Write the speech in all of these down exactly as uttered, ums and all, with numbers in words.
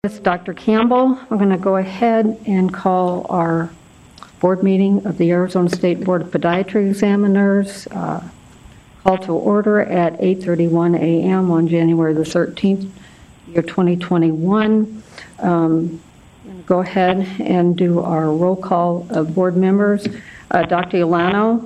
It's Doctor Campbell. We're going to go ahead and call our board meeting of the Arizona State Board of Podiatry Examiners. Uh, call to order at eight thirty-one a m on January the thirteenth, year twenty twenty-one. Um, go ahead and do our roll call of board members. Uh, Doctor Ilano.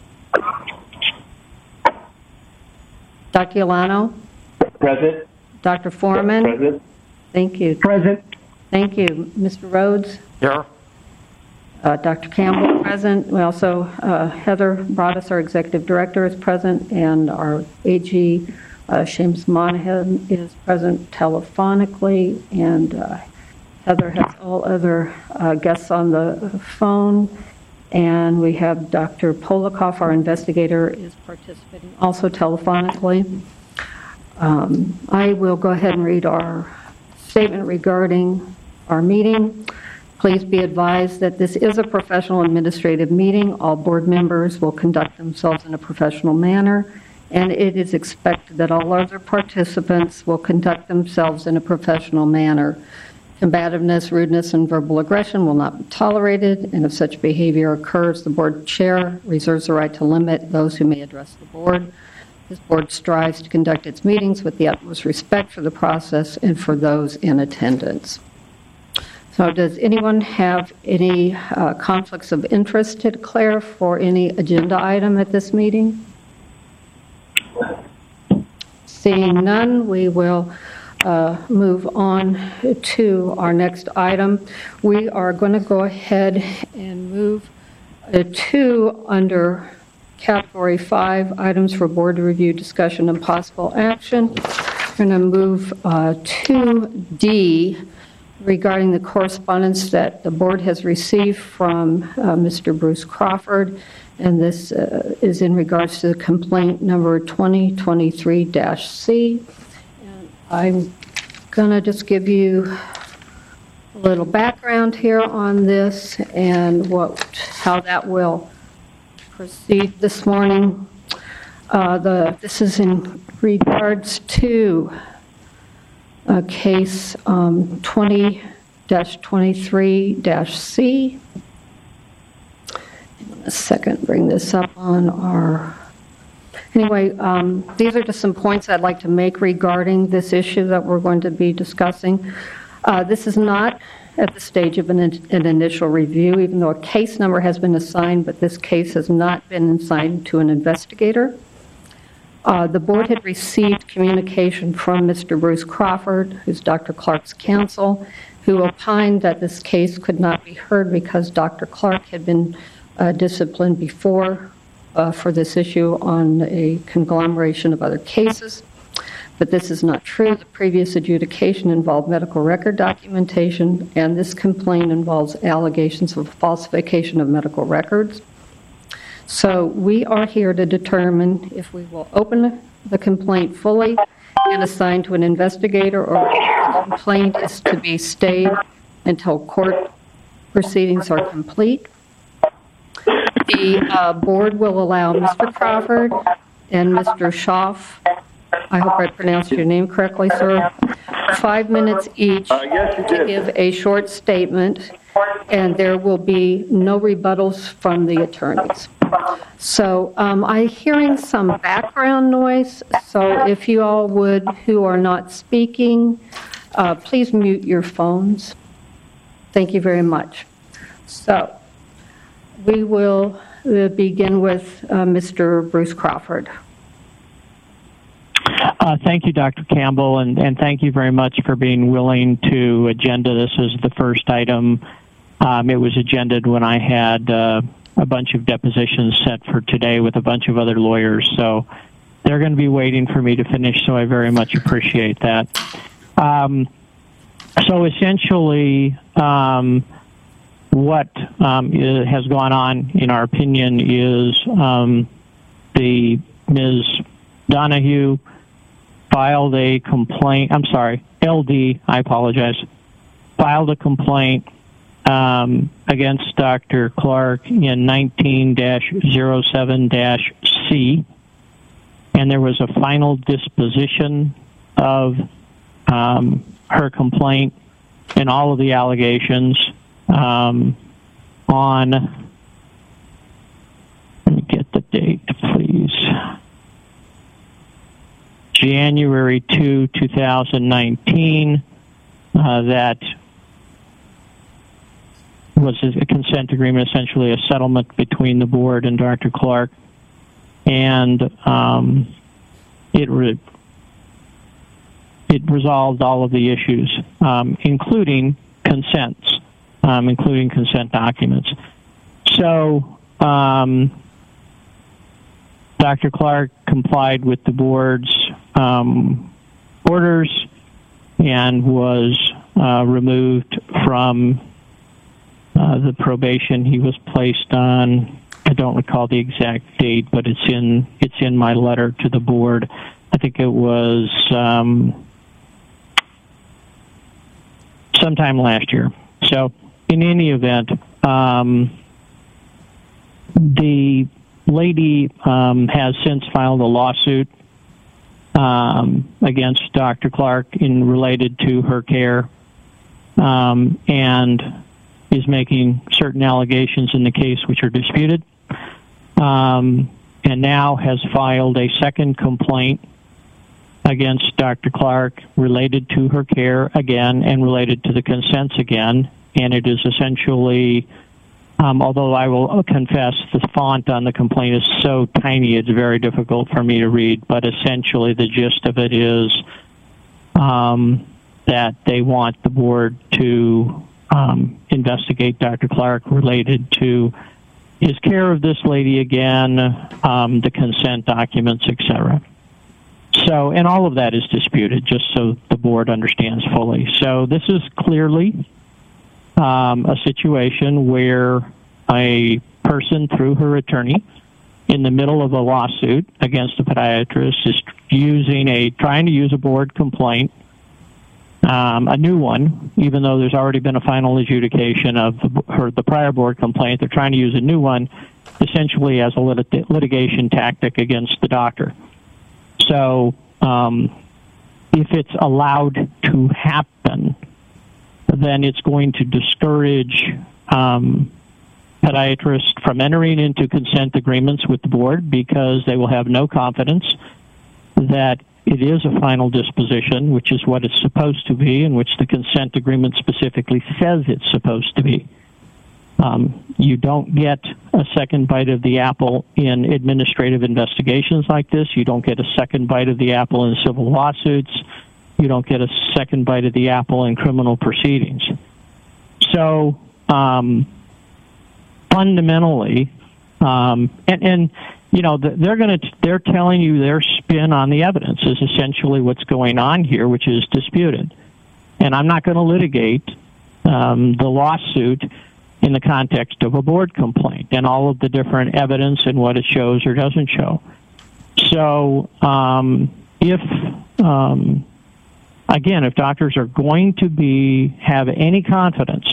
Doctor Ilano. Present. Doctor Foreman. Present. Thank you. Present. Thank you. Mister Rhodes? Here. Uh, Doctor Campbell, present. We also, uh, Heather Broaddus, our Executive Director, is present, and our A G, uh, Seamus Monahan, is present telephonically, and uh, Heather has all other uh, guests on the phone, and we have Doctor Polikoff, our investigator, is participating also telephonically. Um, I will go ahead and read our statement regarding our meeting. Please be advised that this is a professional administrative meeting. All board members will conduct themselves in a professional manner, and it is expected that all other participants will conduct themselves in a professional manner. Combativeness, rudeness, and verbal aggression will not be tolerated, and if such behavior occurs, the board chair reserves the right to limit those who may address the board. This board strives to conduct its meetings with the utmost respect for the process and for those in attendance. So does anyone have any uh, conflicts of interest to declare for any agenda item at this meeting? Seeing none, we will uh, move on to our next item. We are going to go ahead and move uh, to under Category five, items for board review, discussion, and possible action. We're going to move uh, to D regarding the correspondence that the board has received from uh, Mister Bruce Crawford, and this uh, is in regards to the complaint number twenty twenty-three dash C. And I'm going to just give you a little background here on this and what, how that will proceed this morning. Uh, the, this is in regards to a case um, twenty dash twenty-three dash C. In a second, bring this up on our... Anyway, um, these are just some points I'd like to make regarding this issue that we're going to be discussing. Uh, this is not at the stage of an, an initial review, even though a case number has been assigned, but this case has not been assigned to an investigator. Uh, the board had received communication from Mister Bruce Crawford, who's Doctor Clark's counsel, who opined that this case could not be heard because Doctor Clark had been uh, disciplined before uh, for this issue on a conglomeration of other cases. But this is not true. The previous adjudication involved medical record documentation, and this complaint involves allegations of falsification of medical records. So we are here to determine if we will open the complaint fully and assign to an investigator, or if the complaint is to be stayed until court proceedings are complete. The uh, board will allow Mister Crawford and Mister Schaaf, I hope I pronounced your name correctly, sir, five minutes each uh, yes, you to did. give a short statement, and there will be no rebuttals from the attorneys. So um, I'm hearing some background noise, so if you all would, who are not speaking, uh, please mute your phones. Thank you very much. So we will uh, begin with uh, Mister Bruce Crawford. Uh, thank you, Doctor Campbell, and, and thank you very much for being willing to agenda. This is the first item. Um, it was agendaed when I had uh, a bunch of depositions set for today with a bunch of other lawyers, so they're going to be waiting for me to finish, so I very much appreciate that. Um, so essentially, um, what um, has gone on, in our opinion, is um, the Miz Donahue filed a complaint, I'm sorry, L D, I apologize, filed a complaint um, against Doctor Clark in nineteen dash oh seven dash C, and there was a final disposition of um, her complaint and all of the allegations um, on, let me get the date, please, January second, two thousand nineteen, uh, that was a consent agreement, essentially a settlement between the board and Doctor Clark, and um, it re- it resolved all of the issues, um, including consents, um, including consent documents. So um, Doctor Clark complied with the board's um, orders and was uh, removed from uh, the probation he was placed on. I don't recall the exact date, but it's in it's in my letter to the board. I think it was um, sometime last year. So in any event, um, the lady um, has since filed a lawsuit um, against Doctor Clark in related to her care, um, and is making certain allegations in the case which are disputed, um, and now has filed a second complaint against Doctor Clark related to her care again and related to the consents again, and it is essentially, um, although I will confess the font on the complaint is so tiny it's very difficult for me to read, but essentially the gist of it is um, that they want the board to um, investigate Doctor Clark related to his care of this lady again, um, the consent documents, et cetera. So, and all of that is disputed, just so the board understands fully. So this is clearly um, a situation where a person, through her attorney, in the middle of a lawsuit against a podiatrist, is using a trying to use a board complaint, um, a new one, even though there's already been a final adjudication of the, her, the prior board complaint. They're trying to use a new one, essentially as a lit- litigation tactic against the doctor. So um, if it's allowed to happen, then it's going to discourage um, podiatrists from entering into consent agreements with the board because they will have no confidence that it is a final disposition, which is what it's supposed to be, and which the consent agreement specifically says it's supposed to be. Um, you don't get a second bite of the apple in administrative investigations like this. You don't get a second bite of the apple in civil lawsuits. You don't get a second bite of the apple in criminal proceedings. So um, fundamentally, um, and, and you know, they're going to they're telling you their spin on the evidence is essentially what's going on here, which is disputed. And I'm not going to litigate um, the lawsuit in the context of a board complaint and all of the different evidence and what it shows or doesn't show. So um, if, um, again, if doctors are going to be have any confidence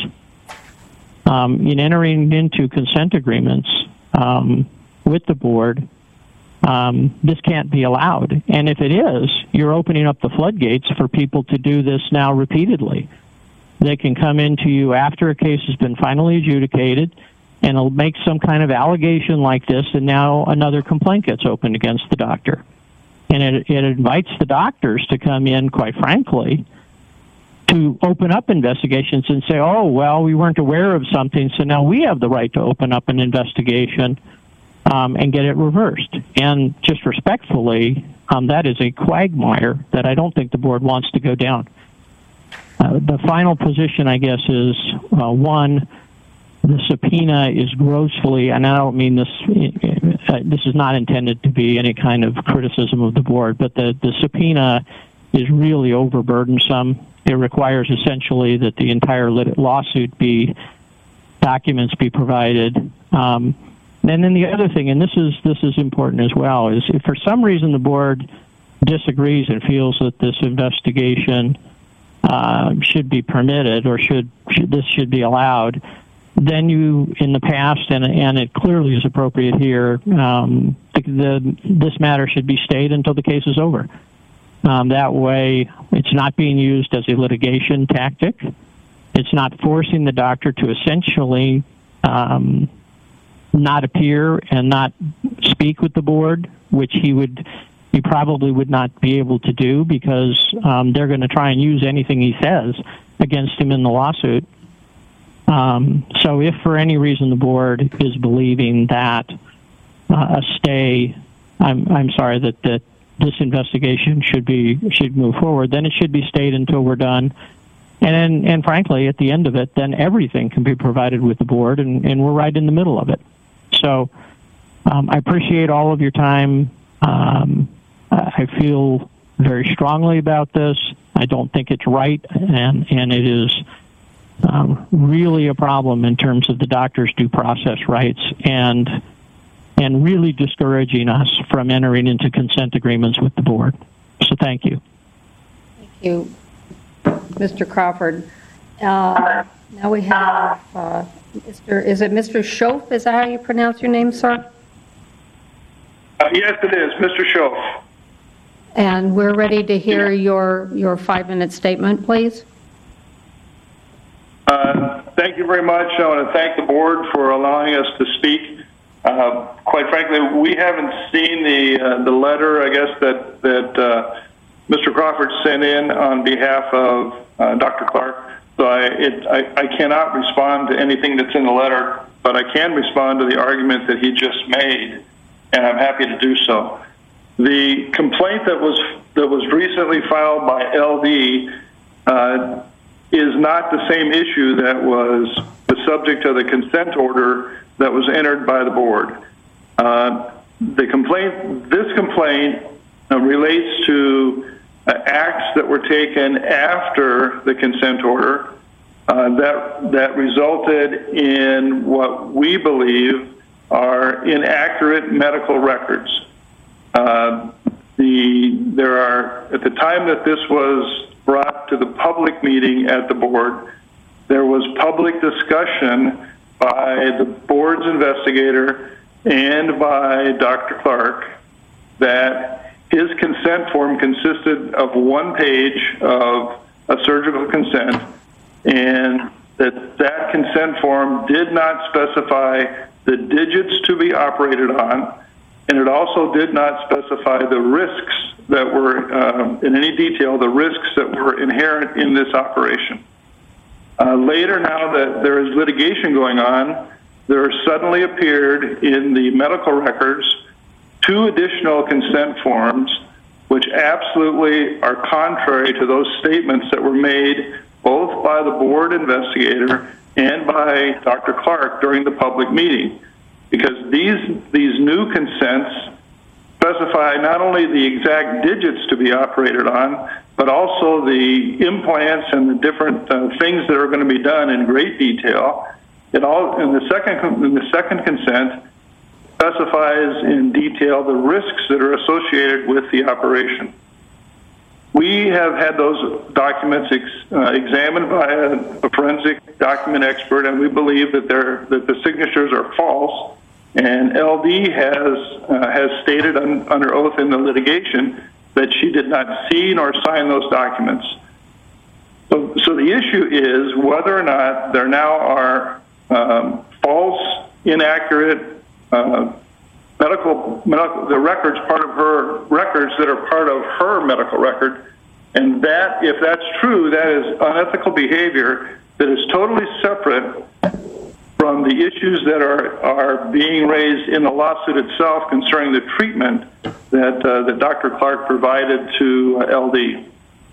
um, in entering into consent agreements um, with the board, um, this can't be allowed. And if it is, you're opening up the floodgates for people to do this now repeatedly. They can come into you after a case has been finally adjudicated and they'll make some kind of allegation like this, and now another complaint gets opened against the doctor. And it, it invites the doctors to come in, quite frankly, to open up investigations and say, oh, well, we weren't aware of something, so now we have the right to open up an investigation um, and get it reversed. And just respectfully, um, that is a quagmire that I don't think the board wants to go down. Uh, the final position, I guess, is, uh, one, the subpoena is grossly, and I don't mean this, uh, this is not intended to be any kind of criticism of the board, but the, the subpoena is really overburdensome. It requires essentially that the entire lit- lawsuit be, documents be provided. Um, and then the other thing, and this is, this is important as well, is if for some reason the board disagrees and feels that this investigation Uh, should be permitted or should, should this should be allowed, then you, in the past, and and it clearly is appropriate here, um, the, the, this matter should be stayed until the case is over. Um, that way, it's not being used as a litigation tactic. It's not forcing the doctor to essentially um, not appear and not speak with the board, which he would, he probably would not be able to do because um, they're going to try and use anything he says against him in the lawsuit. Um, so if for any reason the board is believing that uh, a stay, I'm, I'm sorry, that, that this investigation should be should move forward, then it should be stayed until we're done. And and frankly, at the end of it, then everything can be provided with the board, and, and we're right in the middle of it. So um, I appreciate all of your time. Um, I feel very strongly about this. I don't think it's right, and, and it is um, really a problem in terms of the doctor's due process rights and and really discouraging us from entering into consent agreements with the board. So thank you. Thank you, Mister Crawford. Uh, now we have uh, Mister Is it Mister Schoaf? Is that how you pronounce your name, sir? Uh, yes, it is, Mister Schoaf. And we're ready to hear your your five-minute statement, please. Uh, thank you very much. I want to thank the board for allowing us to speak. Uh, quite frankly, we haven't seen the uh, the letter, I guess, that that uh, Mister Crawford sent in on behalf of uh, Doctor Clark. So I, it, I I cannot respond to anything that's in the letter, but I can respond to the argument that he just made, and I'm happy to do so. The complaint that was that was recently filed by L D uh, is not the same issue that was the subject of the consent order that was entered by the board. Uh, the complaint, this complaint uh, relates to uh, acts that were taken after the consent order uh, that that resulted in what we believe are inaccurate medical records. Uh, the there are at the time that this was brought to the public meeting at the board, there was public discussion by the board's investigator and by Doctor Clark that his consent form consisted of one page of a surgical consent, and that that consent form did not specify the digits to be operated on, and it also did not specify the risks that were, uh, in any detail, the risks that were inherent in this operation. Uh, later, now that there is litigation going on, there suddenly appeared in the medical records two additional consent forms which absolutely are contrary to those statements that were made both by the board investigator and by Doctor Clark during the public meeting. Because these, these new consents specify not only the exact digits to be operated on, but also the implants and the different uh, things that are going to be done in great detail. It all, in the second, in the second consent, specifies in detail the risks that are associated with the operation. We have had those documents ex, uh, examined by a, a forensic document expert, and we believe that they're, that the signatures are false. And L D has uh, has stated un, under oath in the litigation that she did not see nor sign those documents. So, so the issue is whether or not there now are um, false, inaccurate uh, medical, medical the records part of her records that are part of her medical record, and that if that's true, that is unethical behavior that is totally separate from the issues that are, are being raised in the lawsuit itself concerning the treatment that, uh, that Doctor Clark provided to uh, L D.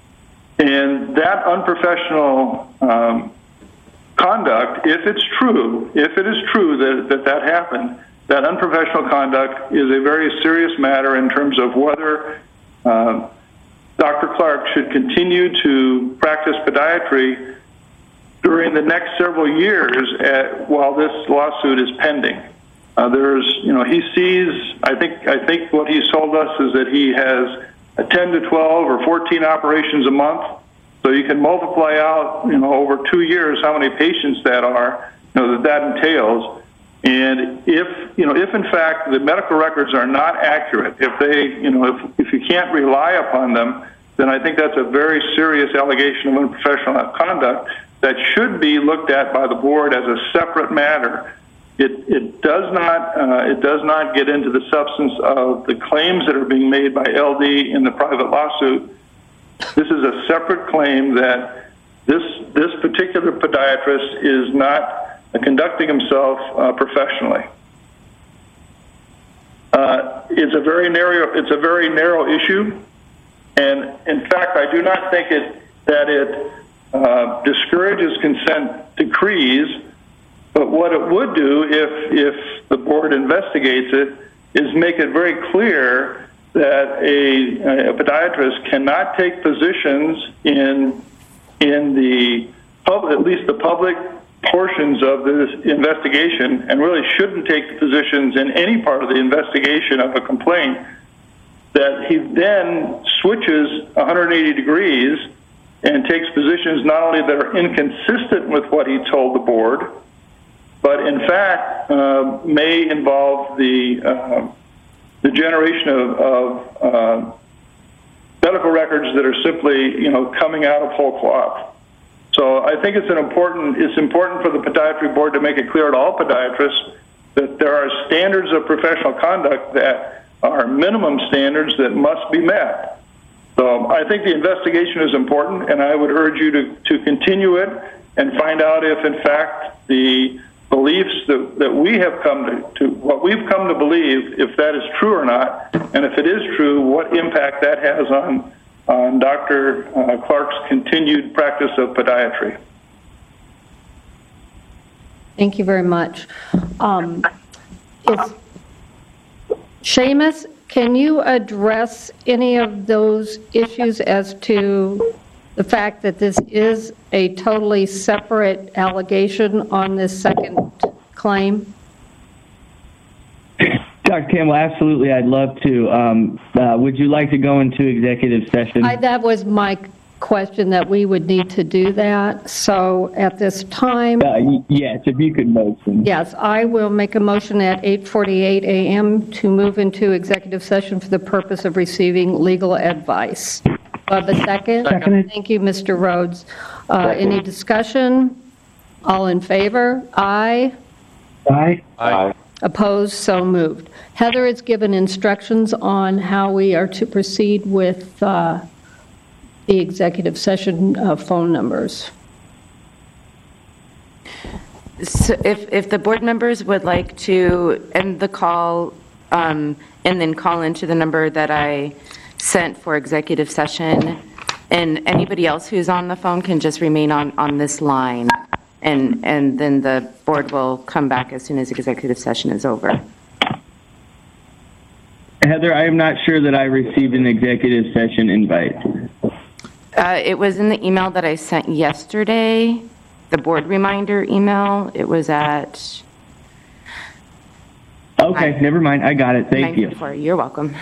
And that unprofessional um, conduct, if it's true, if it is true that, that that happened, that unprofessional conduct is a very serious matter in terms of whether uh, Doctor Clark should continue to practice podiatry during the next several years at, while this lawsuit is pending. Uh, there's, you know, he sees, I think, I think what he's told us is that he has a ten to twelve or fourteen operations a month. So you can multiply out, you know, over two years how many patients that are, you know, that that entails. And if, you know, if in fact the medical records are not accurate, if they, you know, if, if you can't rely upon them, then I think that's a very serious allegation of unprofessional conduct, that should be looked at by the board as a separate matter. It, it does not uh, it does not get into the substance of the claims that are being made by L D in the private lawsuit. This is a separate claim that this this particular podiatrist is not uh, conducting himself uh, professionally. Uh, it's a very narrow it's a very narrow issue, and in fact, I do not think it that it uh, discourages consent decrees. But what it would do if if the board investigates it is make it very clear that a, a podiatrist cannot take positions in in the public, at least the public portions of this investigation, and really shouldn't take positions in any part of the investigation of a complaint. That he then switches one hundred eighty degrees and takes positions not only that are inconsistent with what he told the board, but in fact uh, may involve the uh, the generation of, of uh, medical records that are simply, you know, coming out of whole cloth. So I think it's an important it's important for the podiatry board to make it clear to all podiatrists that there are standards of professional conduct that are minimum standards that must be met. So I think the investigation is important, and I would urge you to, to continue it and find out if, in fact, the beliefs that, that we have come to, to, what we've come to believe, if that is true or not, and if it is true, what impact that has on, on Doctor Uh, Clark's continued practice of podiatry. Thank you very much. Um, is, Seamus, can you address any of those issues as to the fact that this is a totally separate allegation on this second claim? Doctor Campbell, absolutely, I'd love to. Um, uh, would you like to go into executive session? I, that was my question, that we would need to do that. So at this time... Uh, y- yes, if you could motion. Yes, I will make a motion at eight forty-eight a.m. to move into executive session for the purpose of receiving legal advice. Do I have a second? Seconded. Thank you, Mister Rhodes. Uh, any discussion? All in favor? Aye. Aye. Aye. Opposed? So moved. Heather has given instructions on how we are to proceed with uh, the executive session uh, phone numbers. So if, if the board members would like to end the call um, and then call into the number that I sent for executive session, and anybody else who's on the phone can just remain on, on this line, and, and then the board will come back as soon as executive session is over. Heather, I am not sure that I received an executive session invite. Uh, it was in the email that I sent yesterday, the board reminder email. It was at... Okay, Hi. never mind. I got it. Thank you. You're welcome.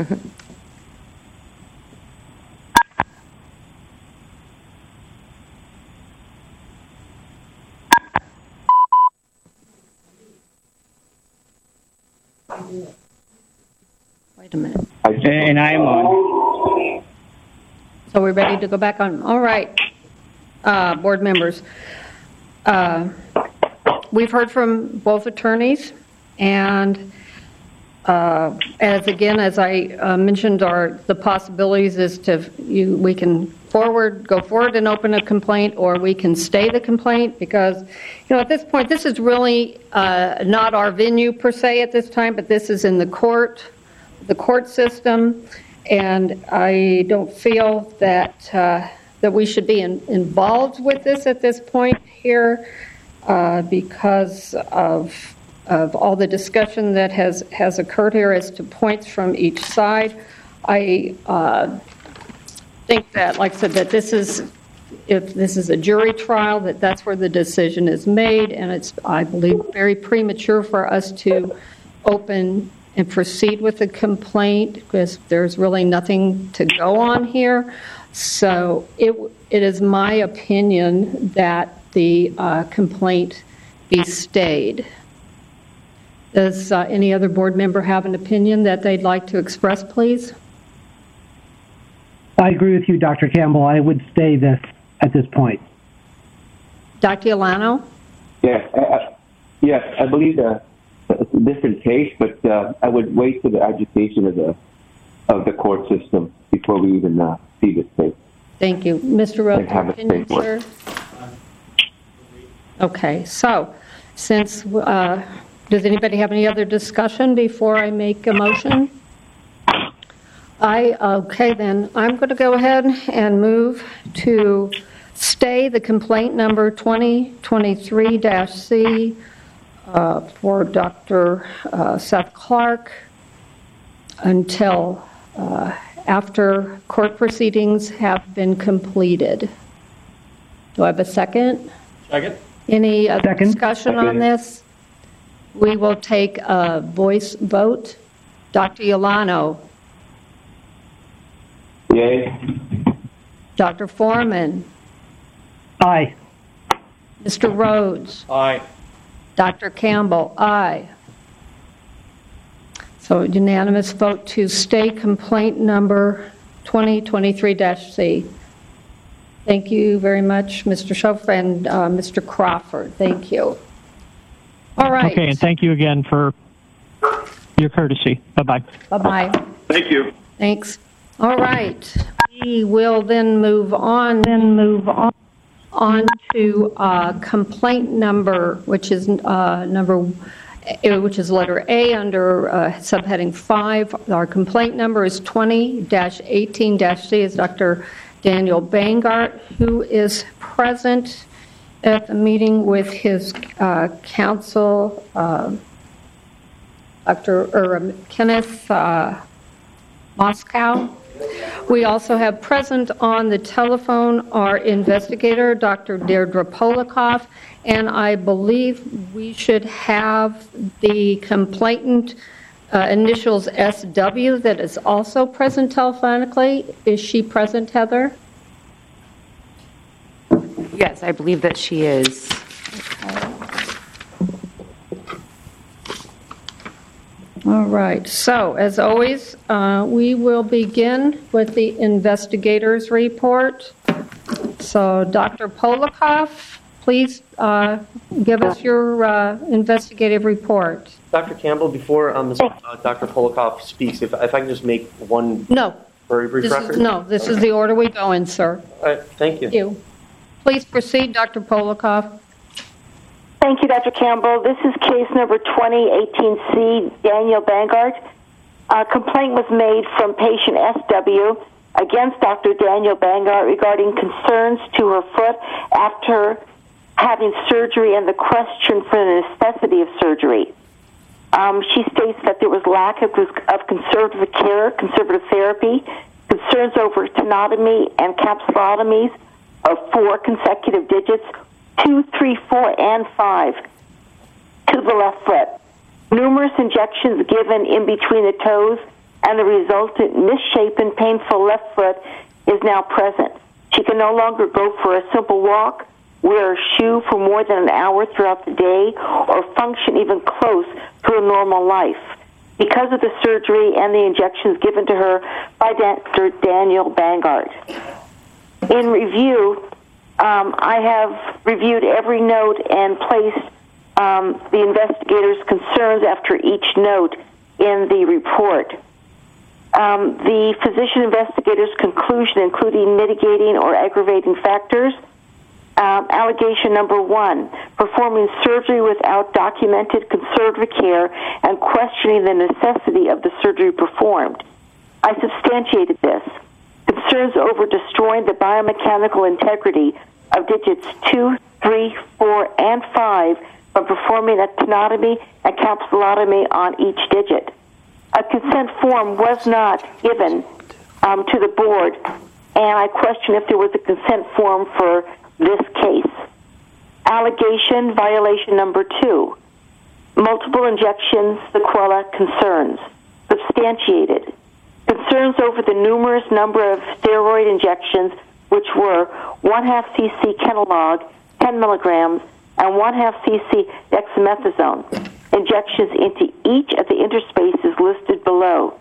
Wait a minute. And I am on. So we're ready to go back on. All right, uh, board members. Uh, we've heard from both attorneys, and uh, as again, as I uh, mentioned, are the possibilities is to you we can forward go forward and open a complaint, or we can stay the complaint, because you know at this point this is really uh, not our venue per se at this time, but this is in the court, the court system. And I don't feel that uh, that we should be in, involved with this at this point here uh, because of of all the discussion that has, has occurred here as to points from each side. I uh, think that, like I said, that this is, if this is a jury trial, that that's where the decision is made, and it's, I believe, very premature for us to open and proceed with the complaint, because there's really nothing to go on here. So it it is my opinion that the uh, complaint be stayed. Does uh, any other board member have an opinion that they'd like to express, please? I agree with you, Doctor Campbell. I would stay this at this point. Doctor Yolano? Yes, I, I, yes, I believe uh, it's a different case, but uh, I would wait for the education of the of the court system before we even uh, see this case. Thank you. Mister Rhodes, have a can you statement. answer? Okay, so since, uh, does anybody have any other discussion before I make a motion? I, okay then, I'm going to go ahead and move to stay the complaint number twenty twenty-three C uh, for Doctor Uh, Seth Clark until uh, after court proceedings have been completed. Do I have a second? Second. Any other Second. discussion on Second. this? We will take a voice vote. Doctor Yolano, Yay? Doctor Foreman, Aye. Mister Rhodes, Aye. Doctor Campbell, aye. So unanimous vote to stay complaint number twenty twenty-three C. Thank you very much, Mister Schoaf and uh, Mister Crawford. Thank you. All right. Okay, and thank you again for your courtesy. Bye-bye. Bye-bye. Thank you. Thanks. All right. We will then move on, then move on, on to uh, complaint number, which is uh, number, uh, which is letter A under uh, subheading five. Our complaint number is twenty eighteen C. Is Doctor Daniel Bangart, who is present at the meeting with his uh, counsel, uh, Doctor or Kenneth uh, Moscow. We also have present on the telephone our investigator, Doctor Deirdre Polikoff, and I believe we should have the complainant uh, initials S W that is also present telephonically. Is she present, Heather? Yes, I believe that she is. All right, so as always, uh, we will begin with the investigator's report. So Doctor Polikoff, please uh, give us your uh, investigative report. Doctor Campbell, before um, Miz uh, Doctor Polikoff speaks, if, if I can just make one No, very brief this record. is, no, this is the order we go in, sir. All right, thank you. Thank you. Please proceed, Doctor Polikoff. Thank you, Doctor Campbell. This is case number twenty eighteen C, Daniel Bangart. A complaint was made from patient S W against Doctor Daniel Bangart regarding concerns to her foot after having surgery and the question for the necessity of surgery. Um, she states that there was lack of, of conservative care, conservative therapy, concerns over tenotomy and capsulotomies of four consecutive digits, two, three, four, and five, to the left foot. Numerous injections given in between the toes, and the resultant misshapen, painful left foot is now present. She can no longer go for a simple walk, wear a shoe for more than an hour throughout the day, or function even close to a normal life because of the surgery and the injections given to her by Doctor Daniel Bangart. In review, um, I have reviewed every note and placed um, the investigator's concerns after each note in the report. Um, the physician investigator's conclusion, including mitigating or aggravating factors. Um, allegation number one, performing surgery without documented conservative care and questioning the necessity of the surgery performed. I substantiated this. Concerns over destroying the biomechanical integrity of digits two, three, four, and five by performing a tenotomy and capsulotomy on each digit. A consent form was not given um, to the board, and I question if there was a consent form for this case. Allegation violation number two, multiple injections, sequela concerns, substantiated. Concerns over the numerous number of steroid injections, which were one half cc Kenalog, ten milligrams, and one half cc dexamethasone, injections into each of the interspaces listed below.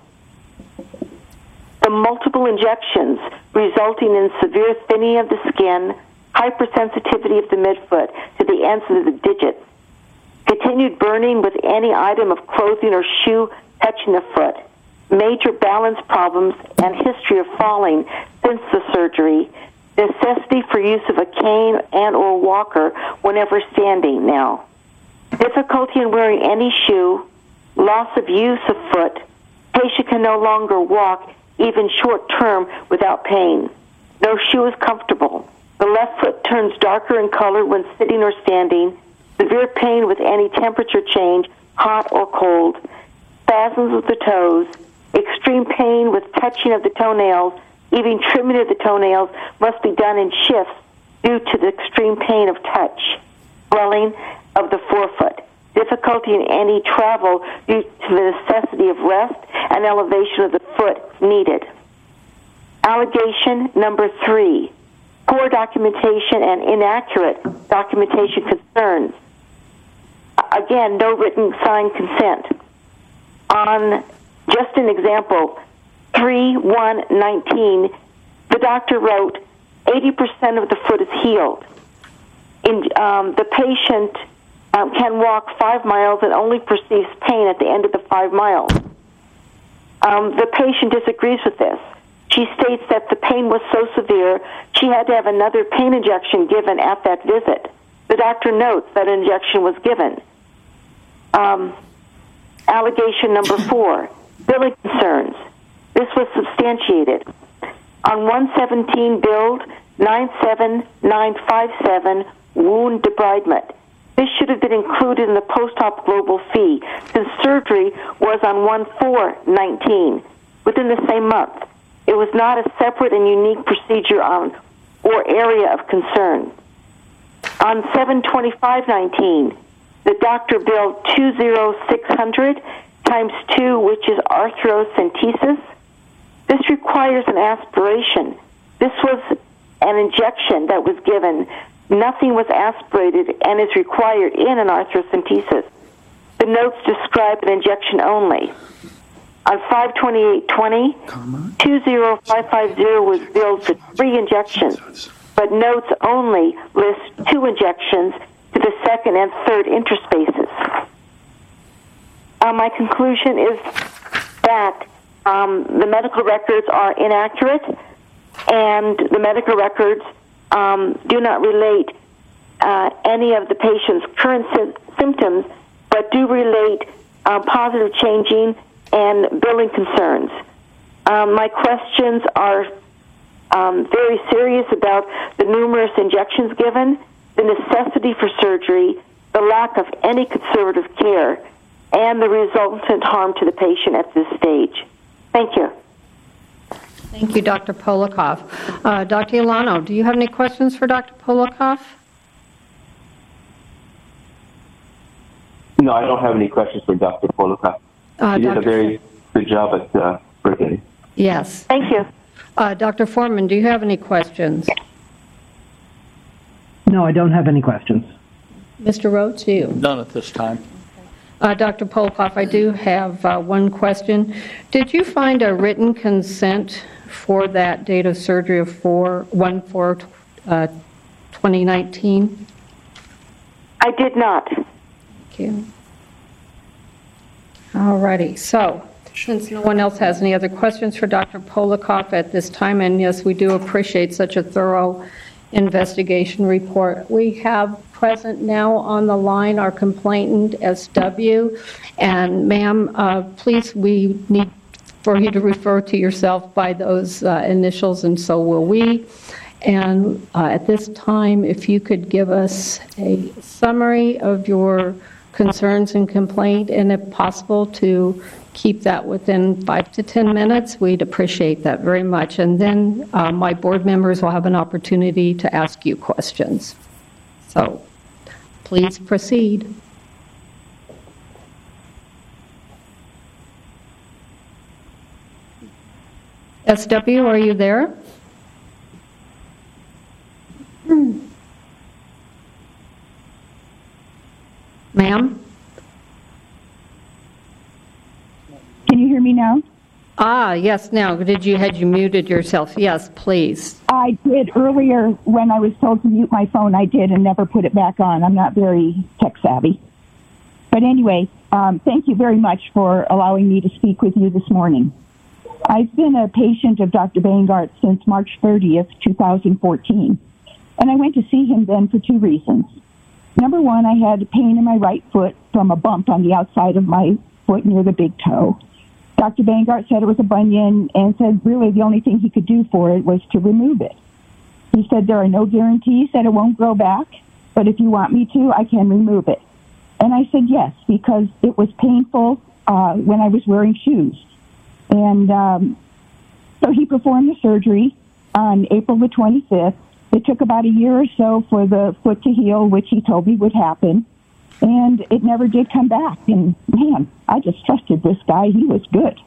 The multiple injections resulting in severe thinning of the skin, hypersensitivity of the midfoot to the ends of the digits, continued burning with any item of clothing or shoe touching the foot, major balance problems and history of falling since the surgery, necessity for use of a cane and or walker whenever standing now, difficulty in wearing any shoe, loss of use of foot, patient can no longer walk even short term without pain. No shoe is comfortable. The left foot turns darker in color when sitting or standing, severe pain with any temperature change, hot or cold, spasms of the toes, extreme pain with touching of the toenails, even trimming of the toenails must be done in shifts due to the extreme pain of touch, swelling of the forefoot, difficulty in any travel due to the necessity of rest and elevation of the foot needed. Allegation number three, poor documentation and inaccurate documentation concerns. Again, no written signed consent. On just an example, three one nineteen, the doctor wrote, eighty percent of the foot is healed. In, um, the patient um, can walk five miles and only perceives pain at the end of the five miles. Um, the patient disagrees with this. She states that the pain was so severe, she had to have another pain injection given at that visit. The doctor notes that an injection was given. Um, allegation number four, billing concerns. This was substantiated. On one seventeen billed nine seven nine five seven wound debridement. This should have been included in the post-op global fee since surgery was on one four nineteen within the same month. It was not a separate and unique procedure on or area of concern. On seven twenty-five nineteen, the doctor billed two thousand six hundred times two, which is arthrocentesis. This requires an aspiration. This was an injection that was given. Nothing was aspirated and is required in an arthrocentesis. The notes describe an injection only. On five twenty-eight twenty, two thousand five hundred fifty was billed for three injections, but notes only list two injections to the second and third interspaces. Uh, my conclusion is that um, the medical records are inaccurate, and the medical records um, do not relate uh, any of the patient's current sy- symptoms, but do relate uh, positive changing and billing concerns. Um, my questions are um, very serious about the numerous injections given, the necessity for surgery, the lack of any conservative care, and the resultant harm to the patient at this stage. Thank you. Thank you, Doctor Polikoff. Uh, Doctor Ilano, do you have any questions for Doctor Polikoff? No, I don't have any questions for Doctor Polikoff. Uh, She did Doctor a very good job at uh, birthday. Yes. Thank you. Uh, Doctor Foreman, do you have any questions? No, I don't have any questions. Mister Rhodes, do you? None at this time. Uh, Doctor Polikoff, I do have uh, one question. Did you find a written consent for that date of surgery of one four twenty nineteen? I did not. Thank you. All righty. So, since no one else has any other questions for Doctor Polikoff at this time, and yes, we do appreciate such a thorough investigation report, we have present now on the line our complainant, S W. And ma'am, uh, please, we need for you to refer to yourself by those uh, initials, and so will we. And uh, at this time, if you could give us a summary of your concerns and complaint, and if possible, to keep that within five to ten minutes, we'd appreciate that very much. And then uh, my board members will have an opportunity to ask you questions. So please proceed. S W, are you there? Hmm. Ma'am? Can you hear me now? Ah, yes, now. Did you, had you muted yourself? Yes, please. Uh, I did earlier when I was told to mute my phone. I did and never put it back on. I'm not very tech savvy. But anyway, um, thank you very much for allowing me to speak with you this morning. I've been a patient of Doctor Bangart since March thirtieth, two thousand fourteen, and I went to see him then for two reasons. Number one, I had pain in my right foot from a bump on the outside of my foot near the big toe. Doctor Bangart said it was a bunion and said really the only thing he could do for it was to remove it. He said there are no guarantees that it won't grow back, but if you want me to, I can remove it. And I said yes, because it was painful uh, when I was wearing shoes. And um, so he performed the surgery on April the twenty-fifth. It took about a year or so for the foot to heal, which he told me would happen. And it never did come back. And, man, I just trusted this guy. He was good.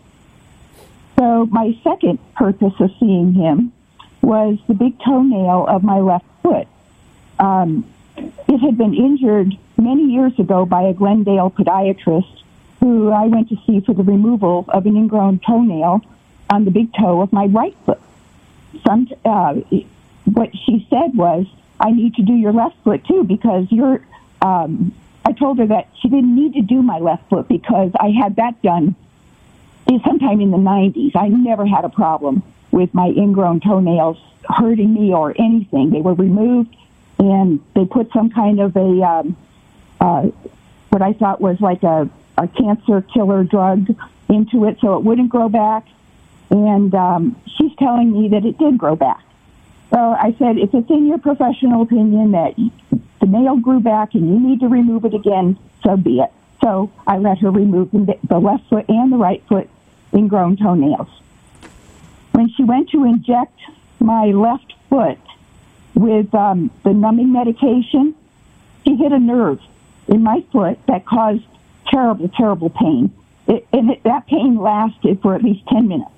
So my second purpose of seeing him was the big toenail of my left foot. Um, it had been injured many years ago by a Glendale podiatrist who I went to see for the removal of an ingrown toenail on the big toe of my right foot. Some, uh, what she said was, I need to do your left foot too, because you're, um, I told her that she didn't need to do my left foot because I had that done sometime in the nineties. I never had a problem with my ingrown toenails hurting me or anything. They were removed, and they put some kind of a, um, uh, what I thought was like a, a cancer killer drug into it so it wouldn't grow back. And um, she's telling me that it did grow back. So I said, if it's in your professional opinion that the nail grew back and you need to remove it again, so be it. So I let her remove the, the left foot and the right foot ingrown toenails. When she went to inject my left foot with um, the numbing medication, she hit a nerve in my foot that caused terrible, terrible pain. It, and it, that pain lasted for at least ten minutes.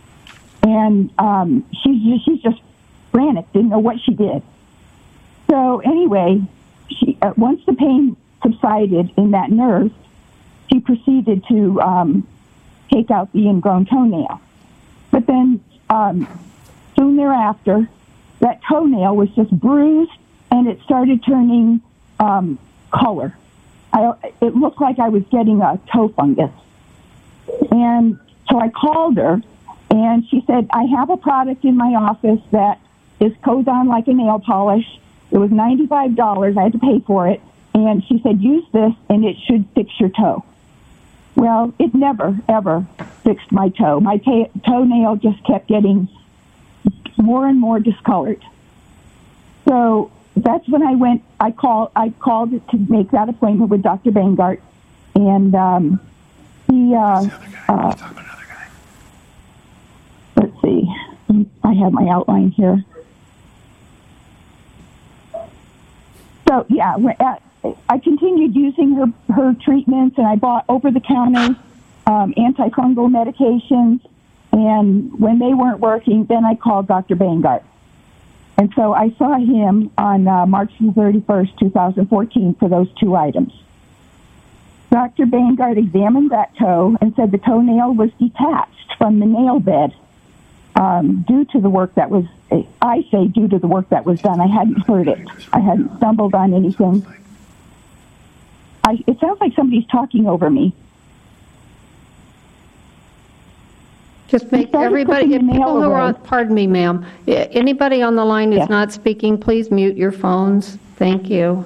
And um, she's just, she's just frantic, didn't know what she did. So anyway, she uh, once the pain subsided in that nerve, she proceeded to um, take out the ingrown toenail. But then um, soon thereafter, that toenail was just bruised, and it started turning um, color. I, it looked like I was getting a toe fungus. And so I called her, and she said, I have a product in my office that is goes on like a nail polish. It was ninety-five dollars. I had to pay for it. And she said, use this, and it should fix your toe. Well, it never, ever fixed my toe. My ta- toenail just kept getting more and more discolored. So that's when I went, I called, I called to make that appointment with Doctor Bangart. And um, he, uh, uh, let's see, I have my outline here. So, yeah, I continued using her, her treatments, and I bought over-the-counter um, antifungal medications. And when they weren't working, then I called Doctor Bangart. And so I saw him on uh, March thirty-first, twenty fourteen for those two items. Doctor Bangart examined that toe and said the toenail was detached from the nail bed um, due to the work that was, I say due to the work that was done. I hadn't heard it. I hadn't stumbled on anything. I, it sounds like somebody's talking over me. Just make everybody, if people who are on, pardon me, ma'am, anybody on the line who's yes. not speaking, please mute your phones. Thank you.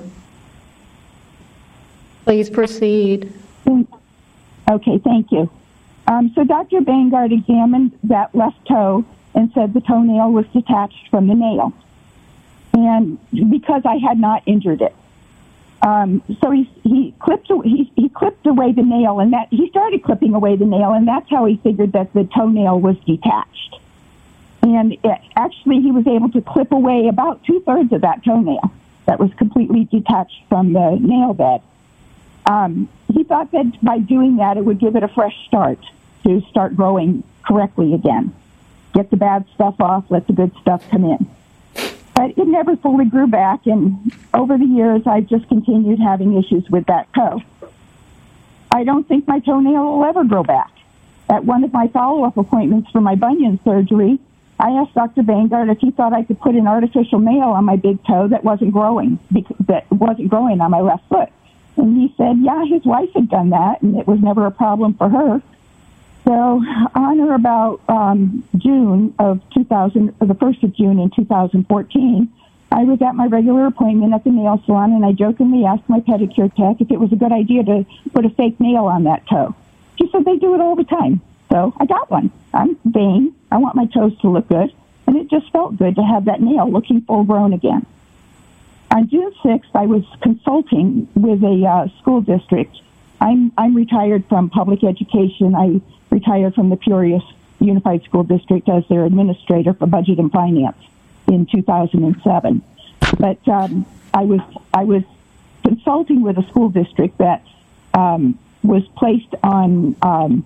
Please proceed. Okay, thank you. Um, so Doctor Bangart examined that left toe and said the toenail was detached from the nail, and because I had not injured it. Um, so he he clipped he, he clipped away the nail, and that he started clipping away the nail, and that's how he figured that the toenail was detached. And it, actually, he was able to clip away about two thirds of that toenail that was completely detached from the nail bed. Um, he thought that by doing that, it would give it a fresh start to start growing correctly again. Get the bad stuff off, let the good stuff come in. But it never fully grew back, and over the years, I've just continued having issues with that toe. I don't think my toenail will ever grow back. At one of my follow-up appointments for my bunion surgery, I asked Doctor Bangard if he thought I could put an artificial nail on my big toe that wasn't growing, that wasn't growing on my left foot. And he said, yeah, his wife had done that, and it was never a problem for her. So on or about um, June of two thousand, or the first of June in two thousand fourteen, I was at my regular appointment at the nail salon, and I jokingly asked my pedicure tech if it was a good idea to put a fake nail on that toe. She said they do it all the time. So I got one. I'm vain. I want my toes to look good, and it just felt good to have that nail looking full grown again. On June sixth, I was consulting with a uh, school district. I'm I'm retired from public education. I retired from the Peoria Unified School District as their administrator for budget and finance in two thousand seven. But um, I was I was consulting with a school district that um, was placed on um,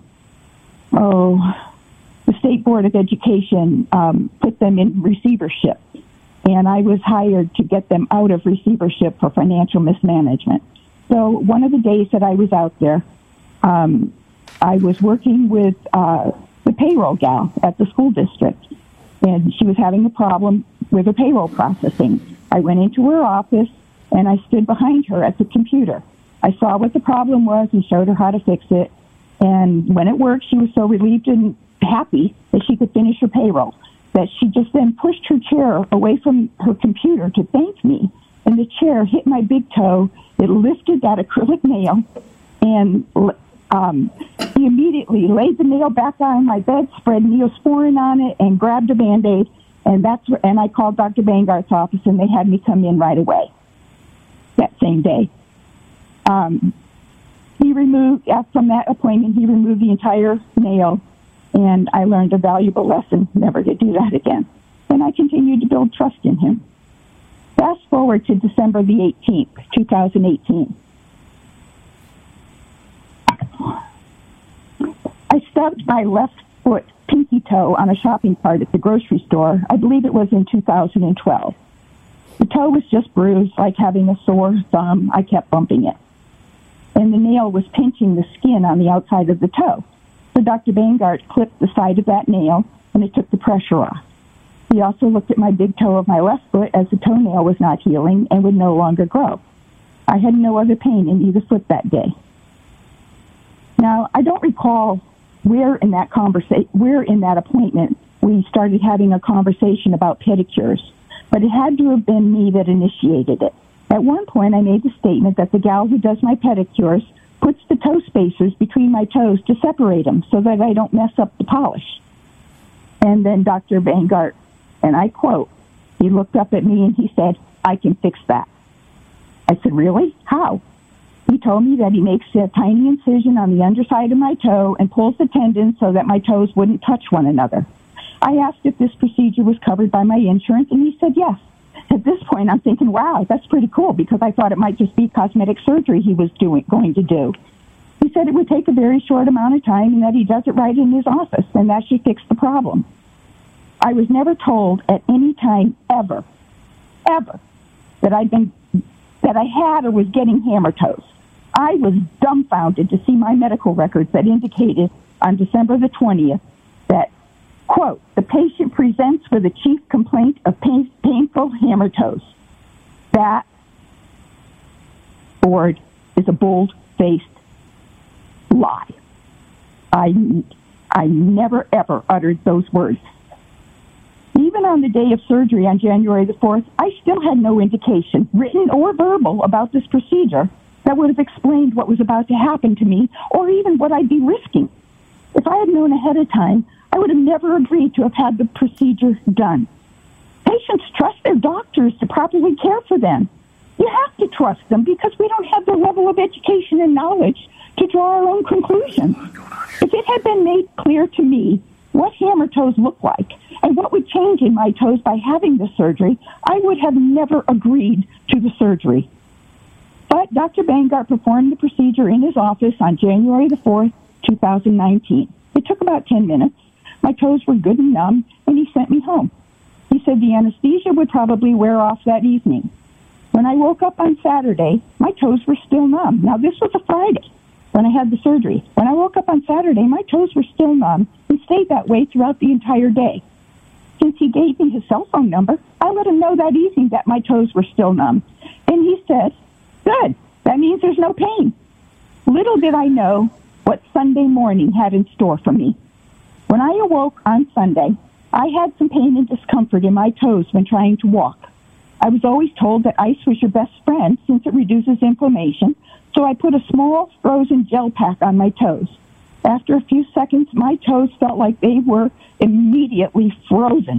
oh the State Board of Education um, put them in receivership, and I was hired to get them out of receivership for financial mismanagement. So one of the days that I was out there, um, I was working with uh, the payroll gal at the school district, and she was having a problem with her payroll processing. I went into her office, and I stood behind her at the computer. I saw what the problem was and showed her how to fix it, and when it worked, she was so relieved and happy that she could finish her payroll that she just then pushed her chair away from her computer to thank me, and the chair hit my big toe. It lifted that acrylic nail, and um, he immediately laid the nail back on my bed, spread Neosporin on it, and grabbed a Band-Aid, and that's where, and I called Doctor Bangard's office, and they had me come in right away that same day. Um, he removed, from that appointment, he removed the entire nail, and I learned a valuable lesson never to do that again. And I continued to build trust in him. Fast forward to December the eighteenth, two thousand eighteen. I stubbed my left foot pinky toe on a shopping cart at the grocery store. I believe it was in two thousand twelve. The toe was just bruised, like having a sore thumb. I kept bumping it. And the nail was pinching the skin on the outside of the toe. So Doctor Bangard clipped the side of that nail, and it took the pressure off. He also looked at my big toe of my left foot, as the toenail was not healing and would no longer grow. I had no other pain in either foot that day. Now, I don't recall where in that conversa- where in that appointment we started having a conversation about pedicures, but it had to have been me that initiated it. At one point, I made the statement that the gal who does my pedicures puts the toe spacers between my toes to separate them so that I don't mess up the polish. And then Doctor Bangard, and I quote, he looked up at me and he said, I can fix that. I said, really? How? He told me that he makes a tiny incision on the underside of my toe and pulls the tendon so that my toes wouldn't touch one another. I asked if this procedure was covered by my insurance, and he said yes. At this point, I'm thinking, wow, that's pretty cool, because I thought it might just be cosmetic surgery he was doing, going to do. He said it would take a very short amount of time and that he does it right in his office, and that should fix the problem. I was never told at any time ever, ever, that I'd been, that I had or was getting hammer toes. I was dumbfounded to see my medical records that indicated on December the twentieth that, quote, the patient presents with a chief complaint of pain, painful hammer toes. That board is a bold-faced lie. I, I never, ever uttered those words. Even on the day of surgery on January the fourth, I still had no indication, written or verbal, about this procedure that would have explained what was about to happen to me or even what I'd be risking. If I had known ahead of time, I would have never agreed to have had the procedure done. Patients trust their doctors to properly care for them. You have to trust them because we don't have the level of education and knowledge to draw our own conclusions. If it had been made clear to me what hammer toes look like and what would change in my toes by having the surgery, I would have never agreed to the surgery. But Doctor Bangard performed the procedure in his office on January the fourth, two thousand nineteen. It took about ten minutes. My toes were good and numb, and he sent me home. He said the anesthesia would probably wear off that evening. When I woke up on Saturday, my toes were still numb. Now, this was a Friday when I had the surgery. When I woke up on Saturday, my toes were still numb and stayed that way throughout the entire day. Since he gave me his cell phone number, I let him know that evening that my toes were still numb. And he said, good, that means there's no pain. Little did I know what Sunday morning had in store for me. When I awoke on Sunday, I had some pain and discomfort in my toes when trying to walk. I was always told that ice was your best friend since it reduces inflammation, so I put a small frozen gel pack on my toes. After a few seconds, my toes felt like they were immediately frozen.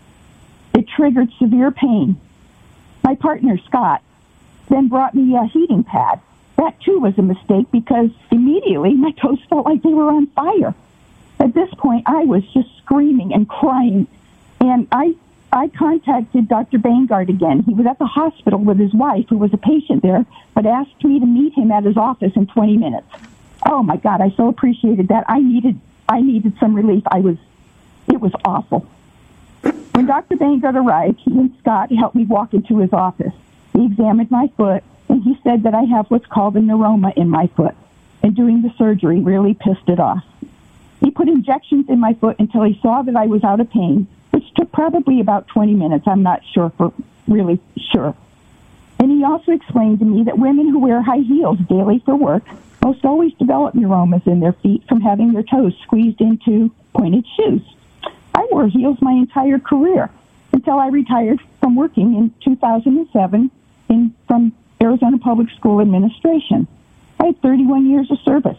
It triggered severe pain. My partner, Scott, then brought me a heating pad. That, too, was a mistake because immediately my toes felt like they were on fire. At this point, I was just screaming and crying, and I I contacted Doctor Bangard again. He was at the hospital with his wife, who was a patient there, but asked me to meet him at his office in twenty minutes. Oh, my God, I so appreciated that. I needed I needed some relief. I was, it was awful. When Doctor Bangard arrived, he and Scott helped me walk into his office. He examined my foot, and he said that I have what's called a neuroma in my foot, and doing the surgery really pissed it off. He put injections in my foot until he saw that I was out of pain, which took probably about twenty minutes. I'm not sure for really sure. And he also explained to me that women who wear high heels daily for work most always develop neuromas in their feet from having their toes squeezed into pointed shoes. I wore heels my entire career until I retired from working in two thousand seven in, from Arizona Public School Administration. I had thirty-one years of service.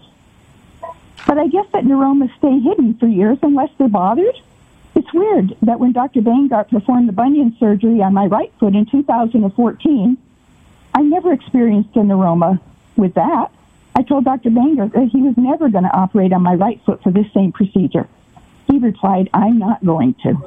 But I guess that neuromas stay hidden for years unless they're bothered. It's weird that when Doctor Bangard performed the bunion surgery on my right foot in two thousand fourteen, I never experienced a neuroma with that. I told Doctor Bangard that he was never going to operate on my right foot for this same procedure. He replied, I'm not going to.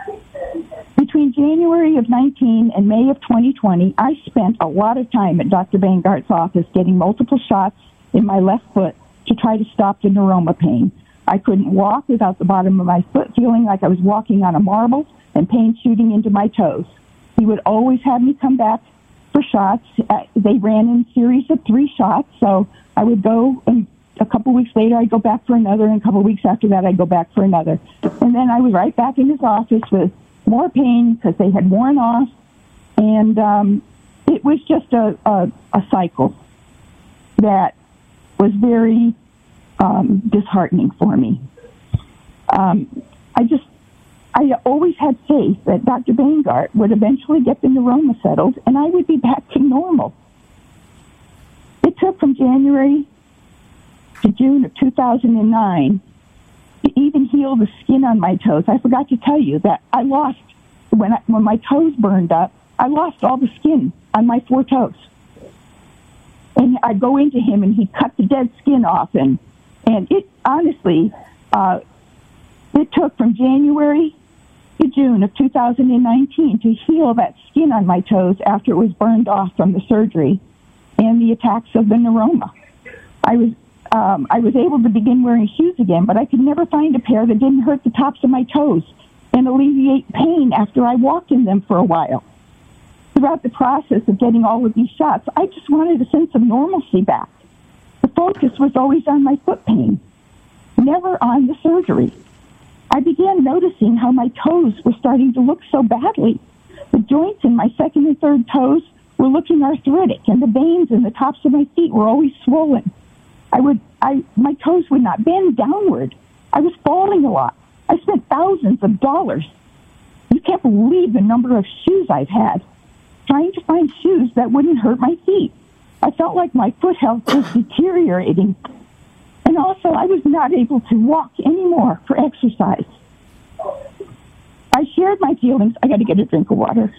Between January of nineteen and May of twenty twenty, I spent a lot of time at Doctor Bangard's office getting multiple shots in my left foot to try to stop the neuroma pain. I couldn't walk without the bottom of my foot feeling like I was walking on a marble and pain shooting into my toes. He would always have me come back for shots. Uh, they ran in series of three shots, so I would go, and a couple weeks later I'd go back for another, and a couple weeks after that I'd go back for another. And then I was right back in his office with more pain because they had worn off, and um, it was just a, a, a cycle that was very um, disheartening for me. Um, I just, I always had faith that Doctor Bangard would eventually get the neuroma settled and I would be back to normal. It took from January to June of two thousand nine to even heal the skin on my toes. I forgot to tell you that I lost, when, I, when my toes burned up, I lost all the skin on my four toes. And I'd go into him, and he'd cut the dead skin off. And, and it, honestly, uh, it took from January to June of two thousand nineteen to heal that skin on my toes after it was burned off from the surgery and the attacks of the neuroma. I was, um, I was able to begin wearing shoes again, but I could never find a pair that didn't hurt the tops of my toes and alleviate pain after I walked in them for a while. Throughout the process of getting all of these shots, I just wanted a sense of normalcy back. The focus was always on my foot pain, never on the surgery. I began noticing how my toes were starting to look so badly. The joints in my second and third toes were looking arthritic, and the veins in the tops of my feet were always swollen. I would, I, my toes would not bend downward. I was falling a lot. I spent thousands of dollars. You can't believe the number of shoes I've had, trying to find shoes that wouldn't hurt my feet. I felt like my foot health was deteriorating. And also, I was not able to walk anymore for exercise. I shared my feelings. I got to get a drink of water.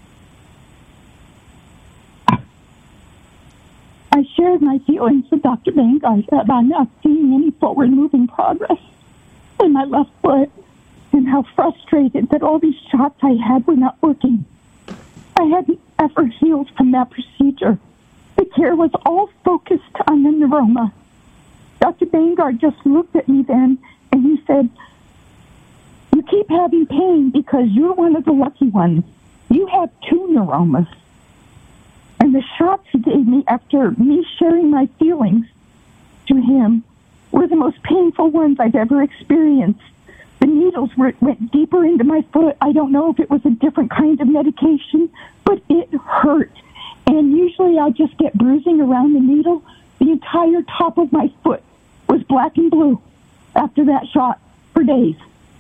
I shared my feelings with Doctor Bangard about not seeing any forward-moving progress in my left foot and how frustrated that all these shots I had were not working. I hadn't ever healed from that procedure. The care was all focused on the neuroma. Doctor Bangard just looked at me then, and he said, you keep having pain because you're one of the lucky ones. You have two neuromas. And the shots he gave me after me sharing my feelings to him were the most painful ones I've ever experienced. The needles were, went deeper into my foot. I don't know if it was a different kind of medication, but it hurt. And usually I just get bruising around the needle. The entire top of my foot was black and blue after that shot for days.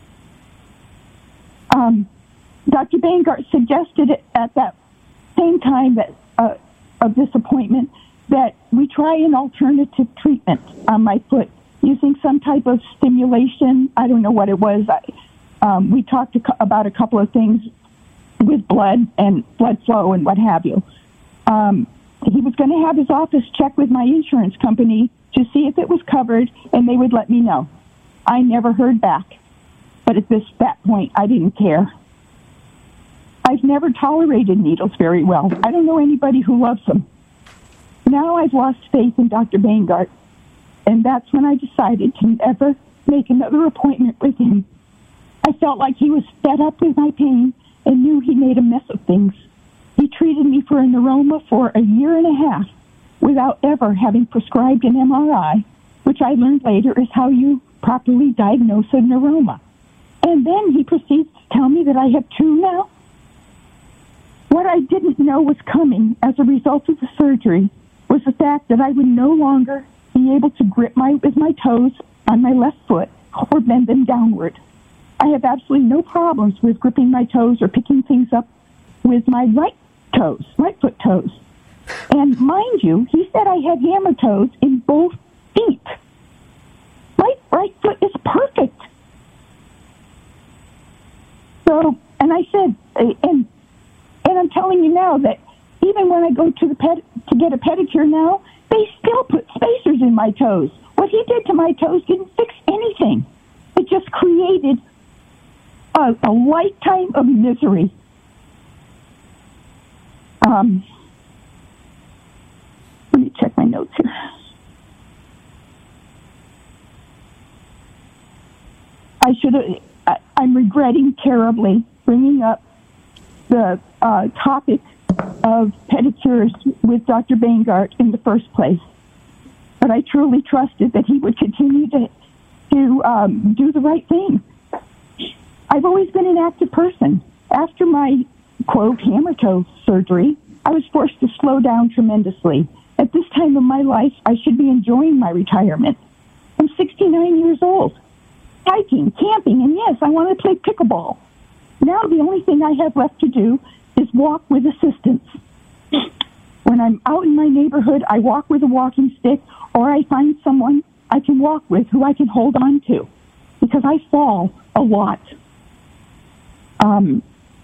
Um, Doctor Bangart suggested it at that same time that uh, of this appointment that we try an alternative treatment on my foot using some type of stimulation. I don't know what it was. I, um, we talked a, about a couple of things with blood and blood flow and what have you. Um, he was going to have his office check with my insurance company to see if it was covered, and they would let me know. I never heard back. But at this that point, I didn't care. I've never tolerated needles very well. I don't know anybody who loves them. Now I've lost faith in Doctor Bangart, and that's when I decided to never make another appointment with him. I felt like he was fed up with my pain and knew he made a mess of things. He treated me for a neuroma for a year and a half without ever having prescribed an M R I, which I learned later is how you properly diagnose a neuroma. And then he proceeds to tell me that I have two now. What I didn't know was coming as a result of the surgery was the fact that I would no longer be able to grip my with my toes on my left foot or bend them downward. I have absolutely no problems with gripping my toes or picking things up with my right toes, right foot toes. And mind you, he said I had hammer toes in both feet. My right foot is perfect. So, and I said, and and I'm telling you now that even when I go to the ped, to get a pedicure now, they still put spacers in my toes. What he did to my toes didn't fix anything. It just created a, a lifetime of misery. Um, let me check my notes here. I should have. I'm regretting terribly bringing up the uh, topic of pedicures with Doctor Bangart in the first place. But I truly trusted that he would continue to to um, do the right thing. I've always been an active person. After my, quote, hammer toe surgery, I was forced to slow down tremendously. At this time of my life, I should be enjoying my retirement. I'm sixty-nine years old. Hiking, camping, and yes, I want to play pickleball. Now the only thing I have left to do is walk with assistance. When I'm out in my neighborhood, I walk with a walking stick, or I find someone I can walk with who I can hold on to, because I fall a lot. Um,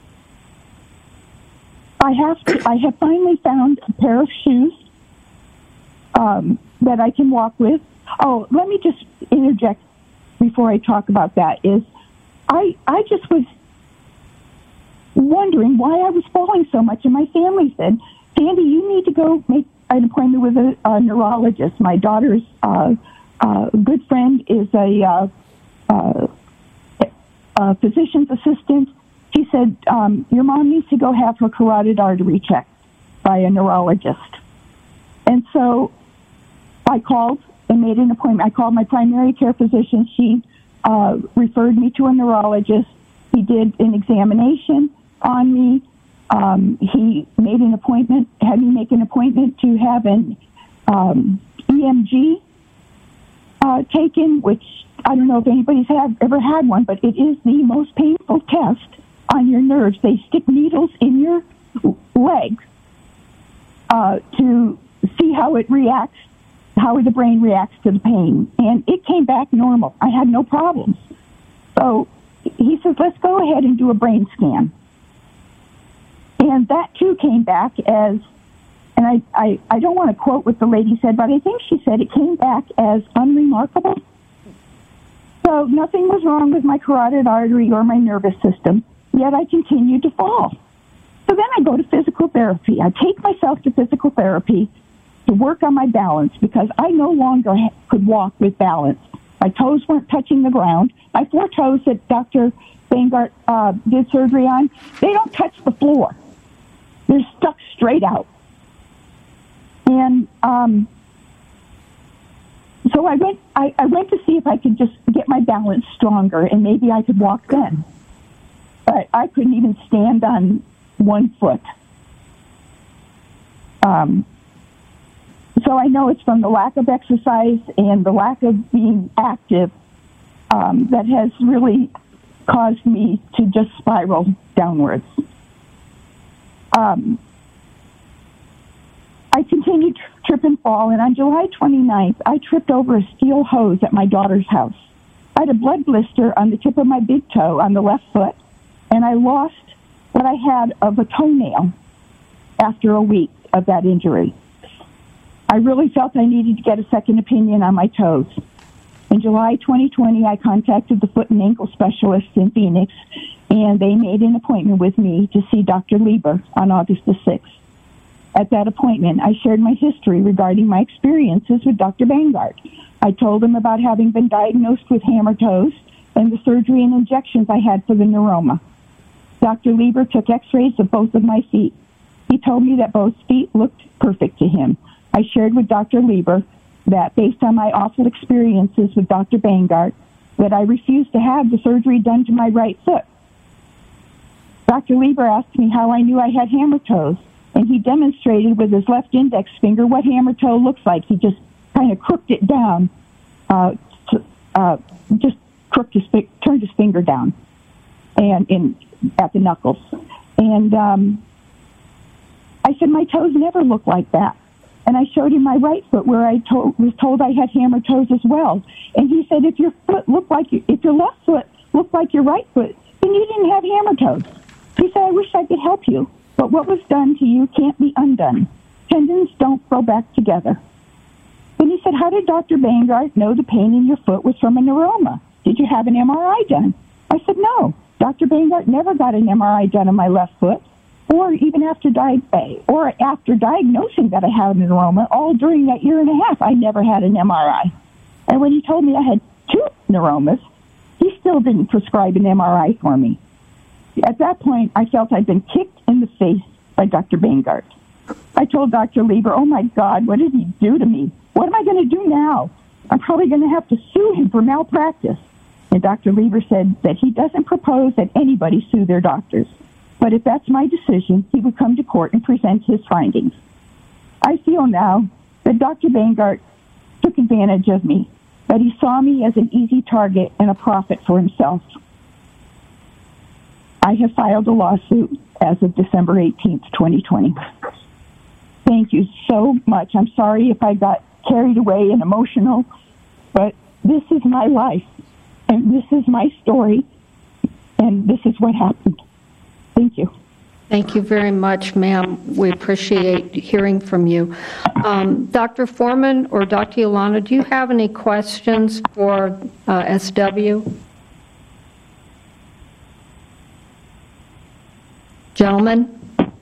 I have to, I have finally found a pair of shoes um, that I can walk with. Oh, let me just interject before I talk about that, is I I just was wondering why I was falling so much, and my family said, Sandy, you need to go make an appointment with a, a neurologist. My daughter's uh, uh, good friend is a, uh, uh, a physician's assistant. She said, um, your mom needs to go have her carotid artery checked by a neurologist. And so I called and made an appointment. I called my primary care physician. She uh, referred me to a neurologist. He did an examination on me. Um, he made an appointment, had me make an appointment to have an um, E M G uh, taken, which I don't know if anybody's have, ever had one, but it is the most painful test on your nerves. They stick needles in your leg uh, to see how it reacts, how the brain reacts to the pain. And it came back normal. I had no problems. So he says, let's go ahead and do a brain scan. And that, too, came back as, and I, I, I don't want to quote what the lady said, but I think she said it came back as unremarkable. So nothing was wrong with my carotid artery or my nervous system, yet I continued to fall. So then I go to physical therapy. I take myself to physical therapy to work on my balance because I no longer ha- could walk with balance. My toes weren't touching the ground. My four toes that Doctor Bangart uh, did surgery on, they don't touch the floor. They're stuck straight out. And um, so I went, I, I went to see if I could just get my balance stronger and maybe I could walk then. But I couldn't even stand on one foot. Um, so I know it's from the lack of exercise and the lack of being active um, that has really caused me to just spiral downwards. Um, I continued to trip and fall, and on July twenty-ninth, I tripped over a steel hose at my daughter's house. I had a blood blister on the tip of my big toe on the left foot, and I lost what I had of a toenail after a week of that injury. I really felt I needed to get a second opinion on my toes. In July twenty twenty, I contacted the foot and ankle specialist in Phoenix, and they made an appointment with me to see Doctor Lieber on August the sixth. At that appointment, I shared my history regarding my experiences with Doctor Bangard. I told him about having been diagnosed with hammer toes and the surgery and injections I had for the neuroma. Doctor Lieber took x-rays of both of my feet. He told me that both feet looked perfect to him. I shared with Doctor Lieber that based on my awful experiences with Doctor Bangard, that I refused to have the surgery done to my right foot. Doctor Lieber asked me how I knew I had hammer toes, and he demonstrated with his left index finger what hammer toe looks like. He just kind of crooked it down, uh, to, uh, just crooked his, turned his finger down, and in at the knuckles. And um, I said, my toes never look like that. And I showed him my right foot where I to- was told I had hammer toes as well. And he said, if your foot looked like your, if your left foot looked like your right foot, then you didn't have hammer toes. He said, I wish I could help you, but what was done to you can't be undone. Tendons don't grow back together. Then he said, how did Doctor Bangard know the pain in your foot was from a neuroma? Did you have an M R I done? I said, no. Doctor Bangard never got an M R I done on my left foot, or even after di- or after diagnosing that I had an neuroma. All during that year and a half, I never had an M R I. And when he told me I had two neuromas, he still didn't prescribe an M R I for me. At that point, I felt I'd been kicked in the face by Doctor Bangard. I told Doctor Lieber, oh my God, what did he do to me? What am I going to do now? I'm probably going to have to sue him for malpractice. And Doctor Lieber said that he doesn't propose that anybody sue their doctors. But if that's my decision, he would come to court and present his findings. I feel now that Doctor Bangard took advantage of me, that he saw me as an easy target and a profit for himself. I have filed a lawsuit as of December eighteenth, twenty twenty. Thank you so much. I'm sorry if I got carried away and emotional, but this is my life, and this is my story, and this is what happened. Thank you. Thank you very much, ma'am. We appreciate hearing from you. Um, Doctor Foreman or Doctor Yolanda, do you have any questions for uh, S W? Gentlemen?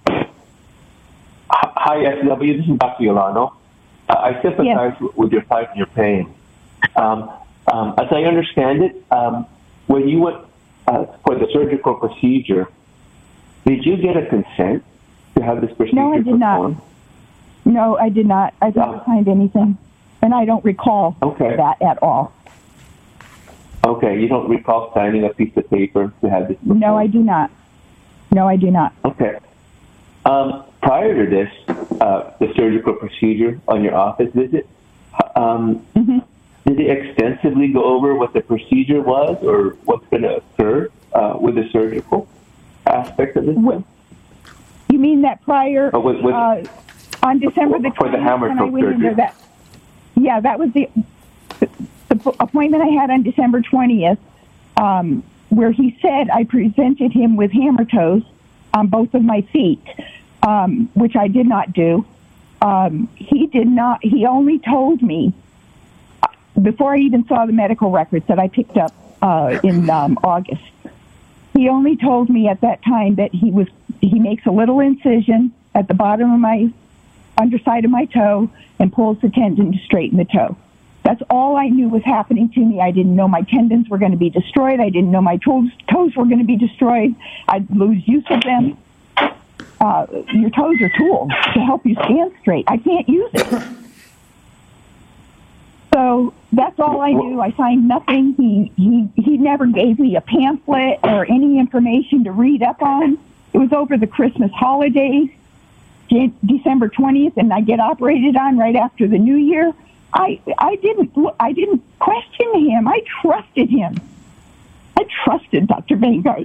Hi, S W. This is Doctor Yolanda. Uh, I sympathize yes. with your fight and your pain. Um, um, as I understand it, um, when you went uh, for the surgical procedure, did you get a consent to have this procedure No, I did performed? not. No, I did not. I didn't uh, signed anything, and I don't recall okay. that at all. Okay, you don't recall signing a piece of paper to have this performed? No, I do not. No, I do not. Okay. Um, prior to this, uh, the surgical procedure on your office visit, um, mm-hmm. did they extensively go over what the procedure was or what's going to occur uh, with the surgical aspect of this? What, you mean that prior, oh, with, with, uh, on December the twentieth, for the hammer toe surgery? That, yeah, that was the, the, the appointment I had on December twentieth, um, where he said I presented him with hammer toes on both of my feet, um, which I did not do. Um, he did not, he only told me, before I even saw the medical records that I picked up uh, in um, August, he only told me at that time that he was he makes a little incision at the bottom of my underside of my toe and pulls the tendon to straighten the toe. That's all I knew was happening to me. I didn't know my tendons were going to be destroyed. I didn't know my toes, toes were going to be destroyed. I'd lose use of them. Uh, your toes are tools to help you stand straight. I can't use it. So all I do. I signed nothing. He, he, he never gave me a pamphlet or any information to read up on. It was over the Christmas holidays, December twentieth, and I get operated on right after the New Year. I, I didn't, I didn't question him. I trusted him. I trusted Doctor Bangard.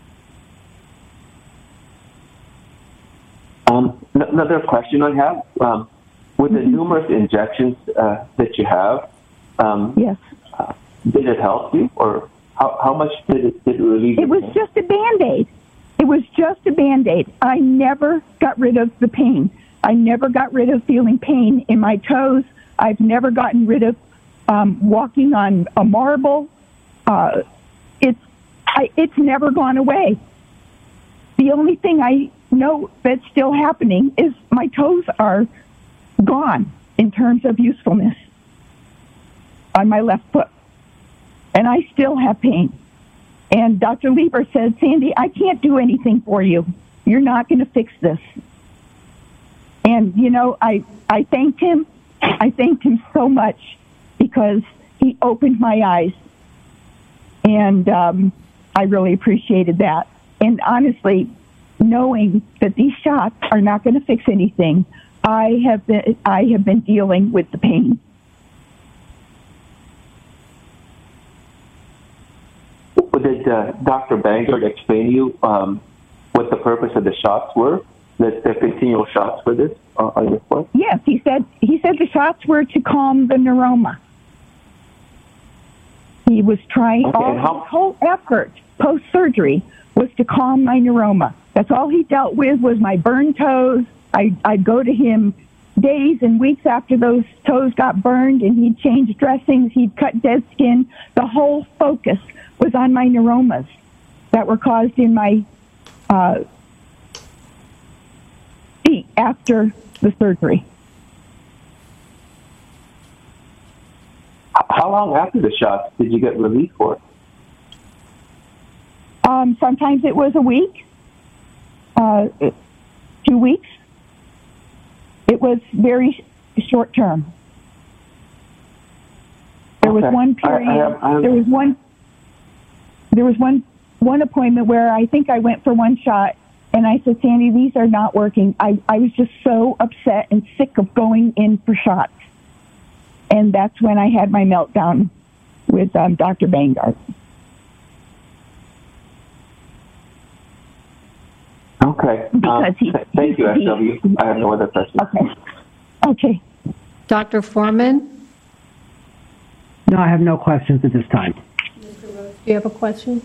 Um, another question I have, um, with the mm-hmm. numerous injections uh, that you have, um, yes, uh, did it help you, or how, how much did it, did it relieve? It was pain? just a Band-Aid. It was just a Band-Aid. I never got rid of the pain. I never got rid of feeling pain in my toes. I've never gotten rid of um, walking on a marble. Uh, it's I, it's never gone away. The only thing I know that's still happening is my toes are gone in terms of usefulness on my left foot. And I still have pain. And Doctor Lieber said, Sandy, I can't do anything for you. You're not going to fix this. And, you know, I, I thanked him. I thanked him so much because he opened my eyes. And um, I really appreciated that. And honestly, knowing that these shots are not going to fix anything, I have been I have been dealing with the pain. Did uh, Doctor Bangard explain to you um, what the purpose of the shots were? The, the continual shots for this uh, on your foot? Yes, he said he said the shots were to calm the neuroma. He was trying okay, all how- his whole effort post surgery was to calm my neuroma. That's all he dealt with was my burned toes. I, I'd go to him days and weeks after those toes got burned, and he'd change dressings, he'd cut dead skin. The whole focus was on my neuromas that were caused in my uh, feet after the surgery. How long after the shots did you get relief for? Um, sometimes it was a week, uh, two weeks. It was very short term. There was Okay. one period. I, I have, I have, there was one. There was one one appointment where I think I went for one shot, and I said, Sandy, these are not working. I, I was just so upset and sick of going in for shots, and that's when I had my meltdown with um, Doctor Bangard. Okay. Because um, he, thank you, he, S W. I have no other questions. Okay. Okay. Doctor Foreman? No, I have no questions at this time. Mister Rose, do you have a question?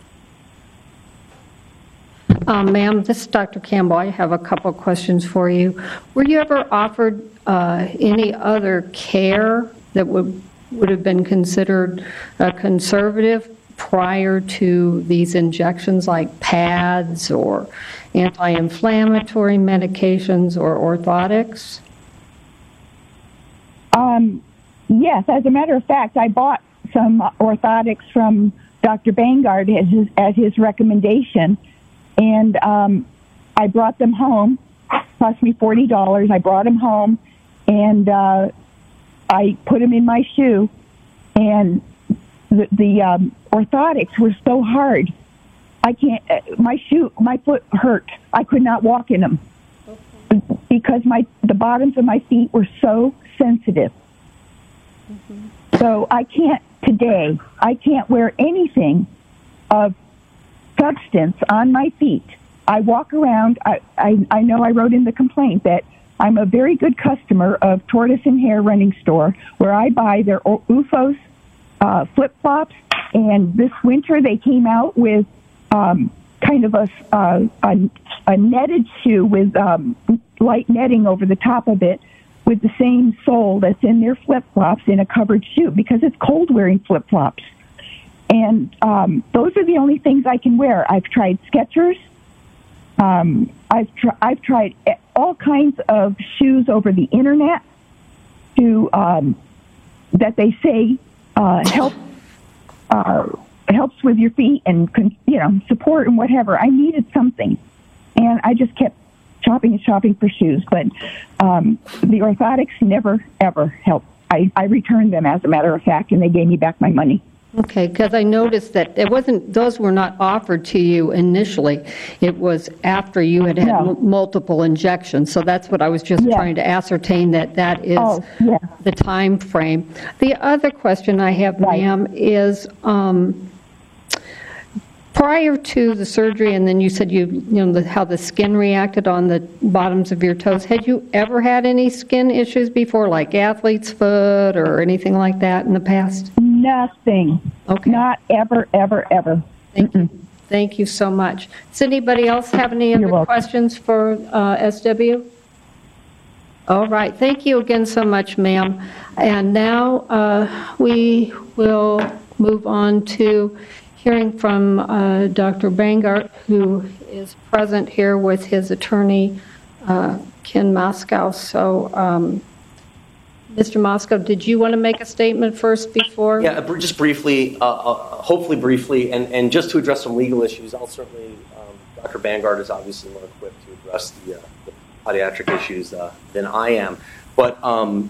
Um, ma'am, this is Doctor Campbell. I have a couple of questions for you. Were you ever offered uh, any other care that would would have been considered uh, conservative prior to these injections, like pads or anti-inflammatory medications or orthotics? Um, yes, as a matter of fact, I bought some orthotics from Doctor Bangard as his, as his recommendation, and um, I brought them home. It cost me forty dollars. I brought them home, and uh, I put them in my shoe, and the, the um, orthotics were so hard. I can't, uh, my shoe, my foot hurt. I could not walk in them because my the bottoms of my feet were so sensitive. Mm-hmm. So I can't today, I can't wear anything of substance on my feet. I walk around, I, I, I know I wrote in the complaint that I'm a very good customer of Tortoise and Hare Running Store, where I buy their U F Os, uh, flip-flops, and this winter they came out with um, kind of a, uh, a, a netted shoe with um, light netting over the top of it with the same sole that's in their flip-flops in a covered shoe, because it's cold wearing flip-flops. And um, those are the only things I can wear. I've tried Skechers. Um, I've, tr I've tried all kinds of shoes over the internet to um, that they say uh, help uh, helps with your feet and you know support and whatever. I needed something, and I just kept shopping and shopping for shoes. But um, the orthotics never ever helped. I, I returned them, as a matter of fact, and they gave me back my money. Okay, because I noticed that it wasn't; those were not offered to you initially. It was after you had had No. m- multiple injections. So that's what I was just Yeah. trying to ascertain, that that is Oh, yeah. the time frame. The other question I have, Right. ma'am, is um, prior to the surgery, and then you said you, you know, the, how the skin reacted on the bottoms of your toes. Had you ever had any skin issues before, like athlete's foot or anything like that in the past? Nothing. Okay. Not ever, ever, ever. Thank you. Thank you so much. Does anybody else have any You're other welcome. questions for uh, S W? All right. Thank you again so much, ma'am. And now uh, we will move on to hearing from uh, Doctor Bangart, who is present here with his attorney, uh, Ken Moscow. So, um, Mister Moscow, did you want to make a statement first before? Yeah, br- just briefly, uh, uh, hopefully briefly, and, and just to address some legal issues, I'll certainly, um, Doctor Bangart is obviously more equipped to address the, uh, the podiatric issues uh, than I am. But, um,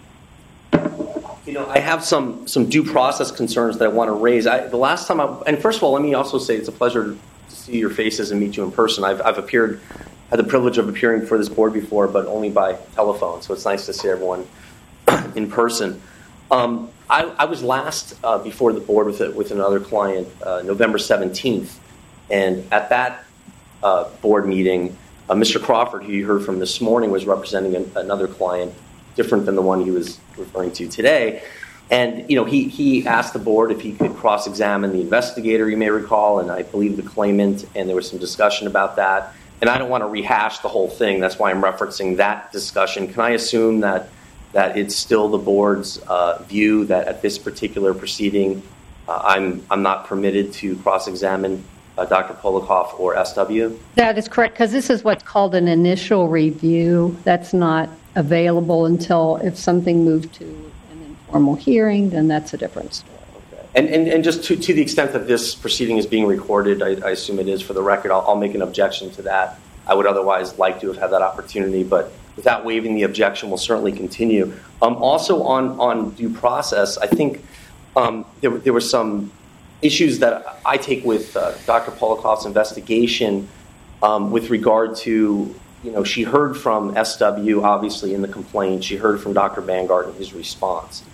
you know, I have some, some due process concerns that I want to raise. I, the last time I, and first of all, let me also say it's a pleasure to see your faces and meet you in person. I've, I've appeared, had the privilege of appearing for this board before, but only by telephone, so it's nice to see everyone in person. Um, I, I was last uh, before the board with, a, with another client uh, November seventeenth, and at that uh, board meeting, uh, Mister Crawford, who you heard from this morning, was representing an, another client different than the one he was referring to today. And, you know, he, he asked the board if he could cross-examine the investigator, you may recall, and I believe the claimant, and there was some discussion about that. And I don't want to rehash the whole thing. That's why I'm referencing that discussion. Can I assume that that it's still the board's uh, view that at this particular proceeding, uh, I'm I'm not permitted to cross-examine uh, Doctor Polikoff or S W? That is correct, because this is what's called an initial review. That's not available until if something moved to an informal hearing, then that's a different story. Okay. And, and, and just to, to the extent that this proceeding is being recorded, I, I assume it is for the record, I'll, I'll make an objection to that. I would otherwise like to have had that opportunity, but without waiving the objection, we'll certainly continue. Um, also on, on due process, I think um, there, there were some issues that I take with uh, Doctor Polikoff's investigation um, with regard to, you know, she heard from S W, obviously, in the complaint. She heard from Doctor Bangart in his response.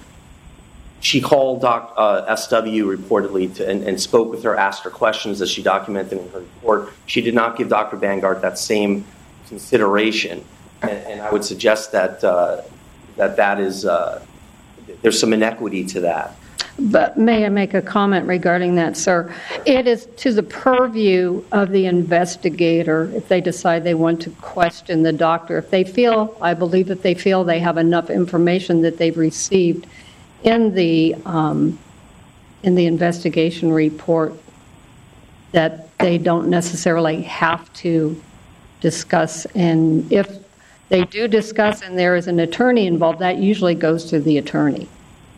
She called Doc, uh, S W reportedly to, and, and spoke with her, asked her questions as she documented in her report. She did not give Doctor Bangart that same consideration. And, and I would suggest that uh, that that is uh, there's some inequity to that. But may I make a comment regarding that, sir? It is to the purview of the investigator if they decide they want to question the doctor. If they feel, I believe that they feel they have enough information that they've received in the um, in the investigation report that they don't necessarily have to discuss. And if they do discuss and there is an attorney involved, that usually goes to the attorney.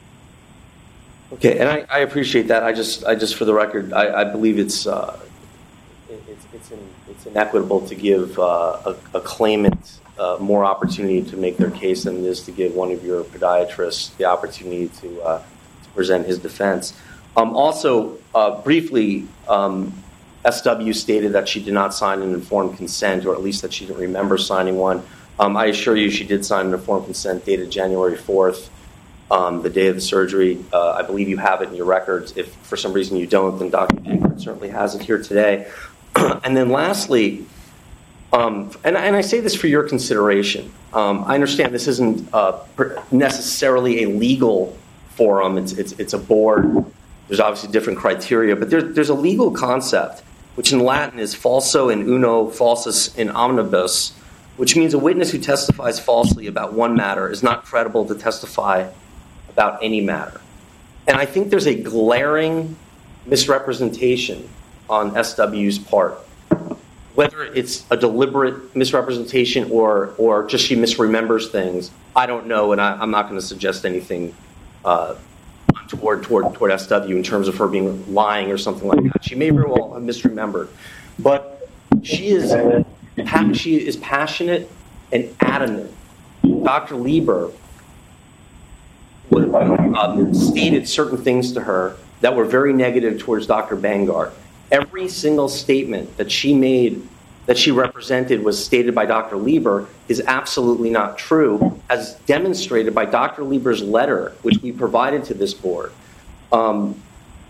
Okay, and I, I appreciate that. I just, I just, for the record, I, I believe it's uh, it, it's it's, in, it's inequitable to give uh, a, a claimant uh, more opportunity to make their case than it is to give one of your podiatrists the opportunity to uh, to present his defense. Um, also, uh, briefly, um, S W stated that she did not sign an informed consent, or at least that she didn't remember signing one. Um, I assure you, she did sign an informed consent dated January fourth. Um, the day of the surgery. uh, I believe you have it in your records. If for some reason you don't, then Doctor Bangart certainly has it here today. And then lastly, um, and, and I say this for your consideration, um, I understand this isn't uh, necessarily a legal forum. It's, it's, it's a board. There's obviously different criteria, but there, there's a legal concept, which in Latin is falso in uno, falsus in omnibus, which means a witness who testifies falsely about one matter is not credible to testify about any matter. And I think there's a glaring misrepresentation on S W's part. Whether it's a deliberate misrepresentation or or just she misremembers things, I don't know, and I, I'm not going to suggest anything uh, toward, toward, toward S W in terms of her being lying or something like that. She may very well have misremembered. But she is, she is passionate and adamant. Doctor Lieber um, stated certain things to her that were very negative towards Doctor Bangard. Every single statement that she made, that she represented, was stated by Doctor Lieber is absolutely not true, as demonstrated by Doctor Lieber's letter, which we provided to this board. Um,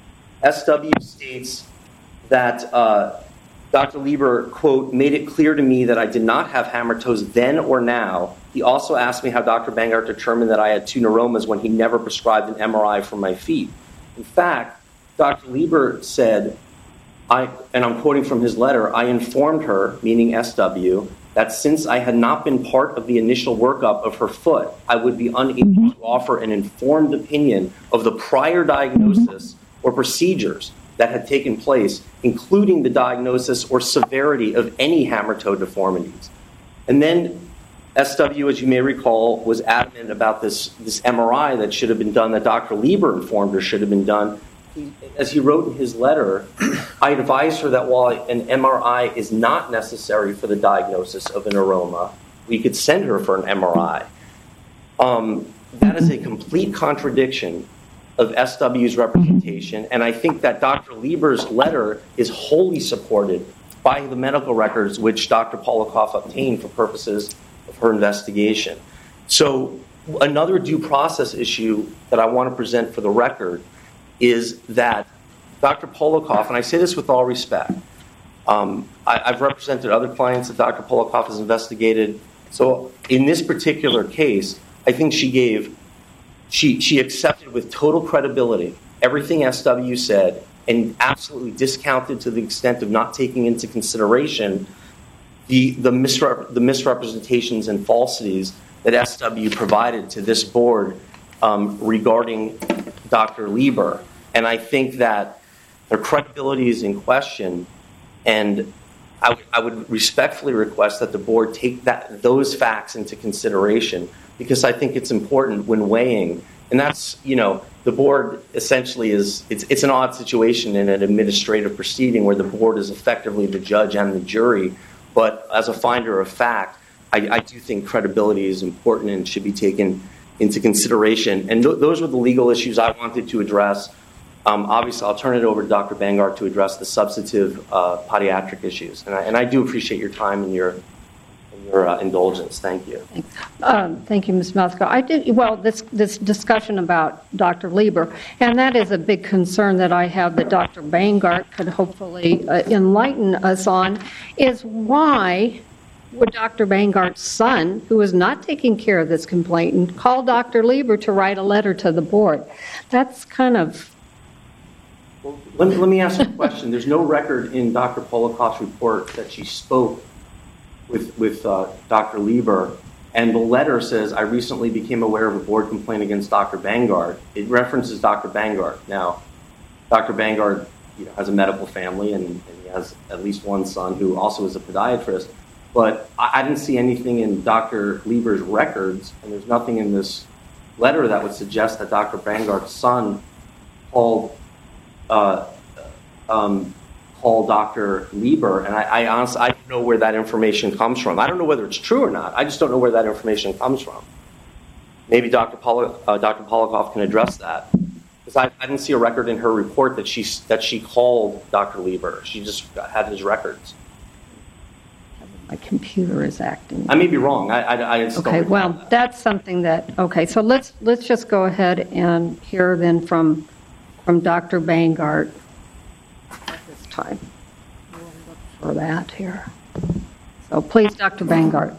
S W states that uh, Doctor Lieber, quote, made it clear to me that I did not have hammer toes then or now. He also asked me how Doctor Bangard determined that I had two neuromas when he never prescribed an M R I for my feet. In fact, Doctor Lieber said, I, and I'm quoting from his letter, I informed her, meaning S W, that since I had not been part of the initial workup of her foot, I would be unable to offer an informed opinion of the prior diagnosis or procedures that had taken place, including the diagnosis or severity of any hammer toe deformities. And then S W, as you may recall, was adamant about this, this M R I that should have been done, that Doctor Lieber informed her should have been done. He, as he wrote in his letter, I advised her that while an M R I is not necessary for the diagnosis of an neuroma, we could send her for an M R I. Um, that is a complete contradiction of S W's representation, and I think that Doctor Lieber's letter is wholly supported by the medical records which Doctor Polikoff obtained for purposes of her investigation. So another due process issue that I want to present for the record is that Doctor Polikoff, and I say this with all respect, um, I, I've represented other clients that Doctor Polikoff has investigated. So in this particular case, I think she gave, she, she accepted with total credibility everything S W said and absolutely discounted to the extent of not taking into consideration the, the, misrep- the misrepresentations and falsities that S W provided to this board um, regarding Doctor Lieber. And I think that their credibility is in question, and I, w- I would respectfully request that the board take that, those facts into consideration, because I think it's important when weighing. And that's, you know, the board essentially is, it's, it's an odd situation in an administrative proceeding where the board is effectively the judge and the jury. But as a finder of fact, I, I do think credibility is important and should be taken into consideration. And th- those were the legal issues I wanted to address. Um, obviously, I'll turn it over to Doctor Bangard to address the substantive uh, podiatric issues. And I, and I do appreciate your time and your and your uh, indulgence. Thank you. Um, thank you, Miz Malsko. I did, well, this, this discussion about Doctor Lieber, and that is a big concern that I have that Doctor Bangard could hopefully uh, enlighten us on, is why would Doctor Bangard's son, who is not taking care of this complainant, call Doctor Lieber to write a letter to the board? That's kind of... Well, let me, let me ask you a question. There's no record in Doctor Polikoff's report that she spoke with, with uh, Doctor Lieber, and the letter says, I recently became aware of a board complaint against Doctor Bangard. It references Doctor Bangard. Now, Doctor Bangard, you know, has a medical family, and, and he has at least one son who also is a podiatrist. But I didn't see anything in Doctor Lieber's records, and there's nothing in this letter that would suggest that Doctor Bangard's son called uh, um, called Doctor Lieber. And I, I honestly, I don't know where that information comes from. I don't know whether it's true or not. I just don't know where that information comes from. Maybe Doctor Poli- uh, Doctor Polikoff can address that, because I, I didn't see a record in her report that she that she called Doctor Lieber. She just had his records. My computer is acting. I may be wrong. I, I, I just okay, don't well, that. that's something that, okay, so let's let's just go ahead and hear then from from Doctor Bangard at this time. We'll look for that here. So please, Doctor Bangard.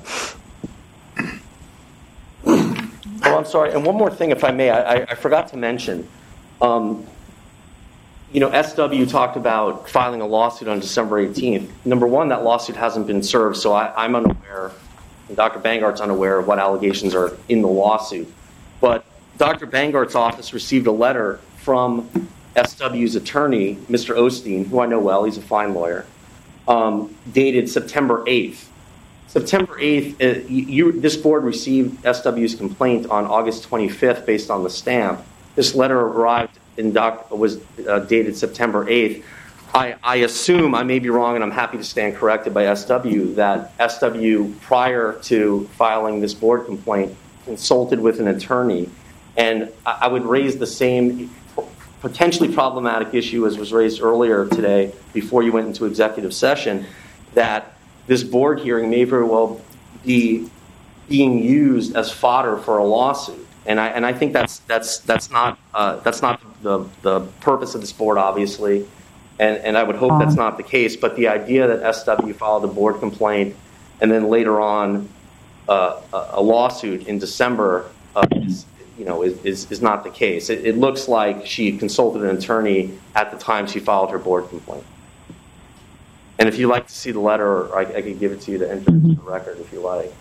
Oh, I'm sorry. And one more thing, if I may, I, I, I forgot to mention. Um, You know, S W talked about filing a lawsuit on December eighteenth. Number one, that lawsuit hasn't been served, so I, I'm unaware, and Doctor Bangard's unaware of what allegations are in the lawsuit. But Doctor Bangard's office received a letter from S W's attorney, Mister Osteen, who I know well, he's a fine lawyer, um, dated September eighth. September eighth, uh, you, this board received S W's complaint on August twenty-fifth based on the stamp. This letter arrived in doc, was uh, dated September eighth. I, I assume, I may be wrong, and I'm happy to stand corrected by S W, that S W, prior to filing this board complaint, consulted with an attorney And I, I would raise the same potentially problematic issue as was raised earlier today before you went into executive session, that this board hearing may very well be being used as fodder for a lawsuit. And I and I think that's that's that's not uh, that's not the the purpose of this board, obviously, and and I would hope that's not the case. But the idea that S W filed a board complaint and then later on uh, a, a lawsuit in December, uh, is, you know, is, is is not the case. It, it looks like she consulted an attorney at the time she filed her board complaint. And if you'd like to see the letter, I, I could give it to you to enter into the record if you like.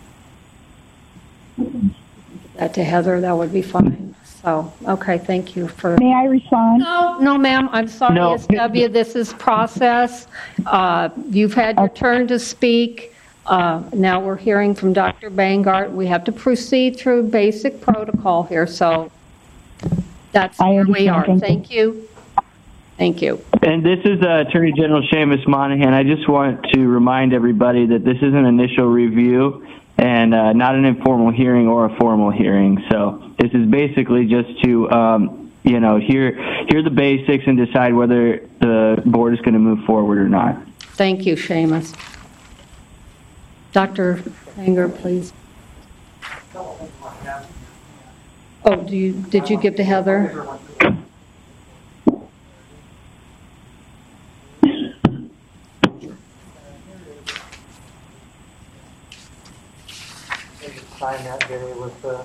That to Heather, that would be fine. So, okay, thank you for. May I respond? No, no, ma'am. I'm sorry, No. S W. This is process. Uh, you've had your turn to speak. Uh, now we're hearing from Doctor Bangart. We have to proceed through basic protocol here. So that's I where we are. understand. Thank you. Thank you. And this is uh, Attorney General Seamus Monahan. I just want to remind everybody that this is an initial review and uh, not an informal hearing or a formal hearing. So this is basically just to, um, you know, hear hear the basics and decide whether the board is going to move forward or not. Thank you, Seamus. Doctor Anger, please. Oh, do you did you give to Heather? Sign that day with the.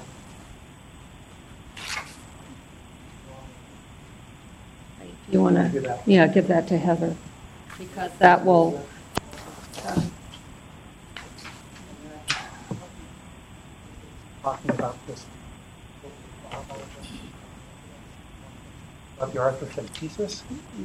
You want to, yeah, give that to Heather, because that will. Uh, Talking about this. About the arthrocentesis.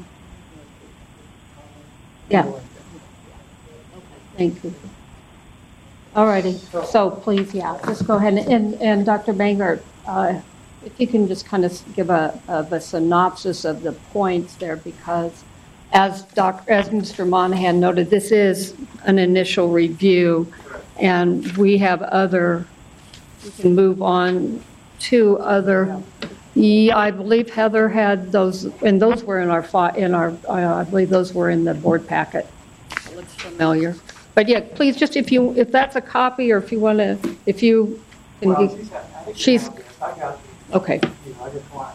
yeah. Thank you. All righty. So please, yeah, just go ahead and and Doctor Bangert, uh, if you can just kind of give a, of a synopsis of the points there, because as Doctor as Mister Monahan noted, this is an initial review, and we have other. We can move on to other. Yeah, I believe Heather had those, and those were in our fi- in our. Uh, I believe those were in the board packet. It looks familiar. But yeah, please, just if you, if that's a copy, or if you want to, if you can Well, give, she's, she's, I got you. okay. You know, I just want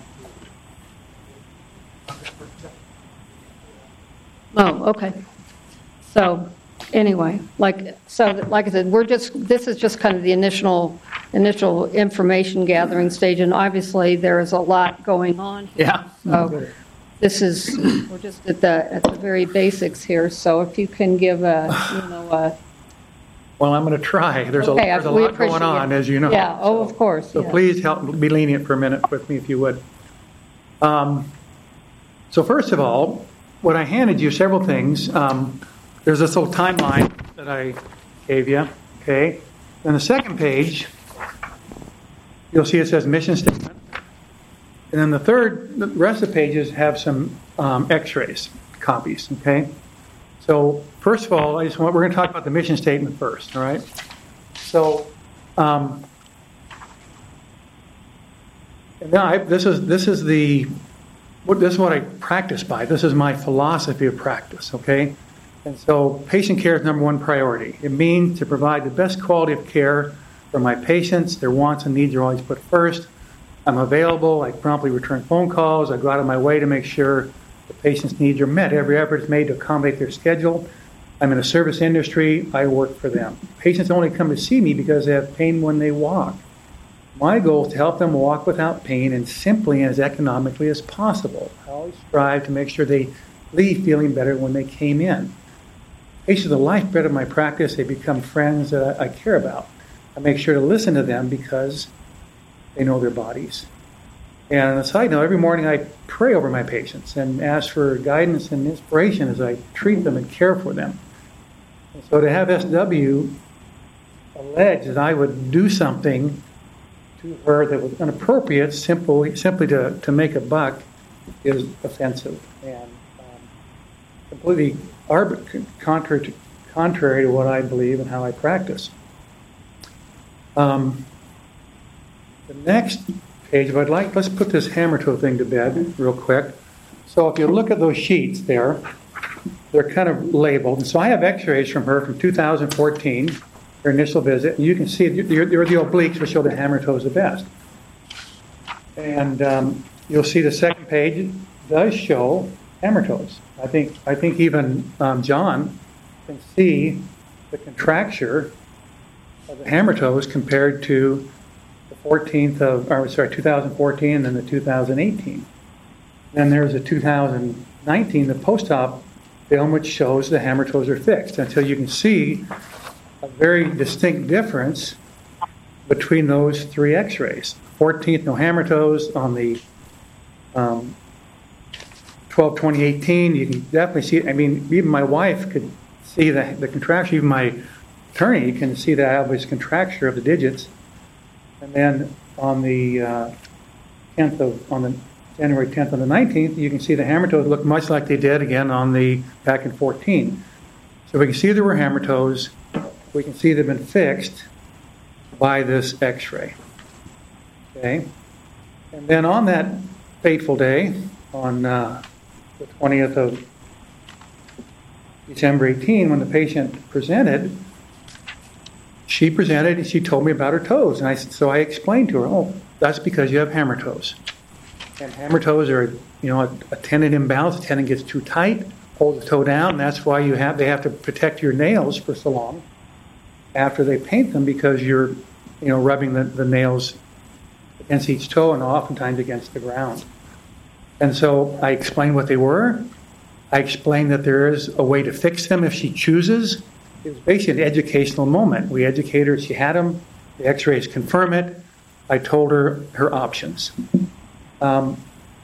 Oh, okay. So, anyway, like, so, like I said, we're just, this is just kind of the initial, initial information gathering stage, and obviously there is a lot going on here. Yeah. So, this is, we're just at the, at the very basics here, so if you can give a, you know, a. Well, I'm going to try. There's a, Okay, there's a we lot appreciate going on, it. as you know. Yeah, oh, of course. So yeah. please help, be lenient for a minute with me if you would. Um, so first of all, what I handed you, several things. Um, there's this little timeline that I gave you, okay? Then the second page, you'll see it says mission statement. And then the third, the rest of the pages have some um, x-rays, copies, okay? So first of all, I just want, we're going to talk about the mission statement first, all right? So, um, and then I, this is this is the what this is what I practice by. This is my philosophy of practice, okay? And so patient care is number one priority. It means to provide the best quality of care for my patients. Their wants and needs are always put first. I'm available. I promptly return phone calls. I go out of my way to make sure the patient's needs are met. Every effort is made to accommodate their schedule. I'm in a service industry. I work for them. Patients only come to see me because they have pain when they walk. My goal is to help them walk without pain and simply and as economically as possible. I always strive to make sure they leave feeling better when they came in. Patients are the lifeblood of my practice. They become friends that I care about. I make sure to listen to them because they know their bodies. And on a side note, every morning I pray over my patients and ask for guidance and inspiration as I treat them and care for them. And so to have S W allege that I would do something to her that was inappropriate simply, simply to, to make a buck is offensive and um, completely arbit- contrary, to, contrary to what I believe and how I practice. Um, the next page, but I'd like, let's put this hammer toe thing to bed real quick. So if you look at those sheets there, they're kind of labeled. And so I have x-rays from her from two thousand fourteen, her initial visit. And you can see there are the obliques which show the hammer toes the best. And um, you'll see the second page does show hammer toes. I think, I think even um, John can see the contracture of the hammer toes compared to the fourteenth of, or sorry, two thousand fourteen and then the two thousand eighteen. Then there's a two thousand nineteen, the post-op film, which shows the hammer toes are fixed. And so you can see a very distinct difference between those three x-rays. fourteenth, no hammer toes. On the um, twelve twenty eighteen, you can definitely see it. I mean, even my wife could see the, the contraction. Even my attorney can see the obvious contracture of the digits. And then on the uh, tenth of, on the January tenth and the nineteenth, you can see the hammer toes look much like they did again on the back in fourteen. So we can see there were hammer toes. We can see they've been fixed by this x-ray. Okay. And then on that fateful day, on uh, the twentieth of December eighteen, when the patient presented, she presented and she told me about her toes. And I, so I explained to her, oh, that's because you have hammer toes. And hammer toes are, you know, a, a tendon imbalance. The tendon gets too tight, holds the toe down, and that's why you have they have to protect your nails for so long after they paint them, because you're, you know, rubbing the, the nails against each toe and oftentimes against the ground. And so I explained what they were. I explained that there is a way to fix them if she chooses. It was basically an educational moment. We educated her. She had them. The x-rays confirm it. I told her her options. Um,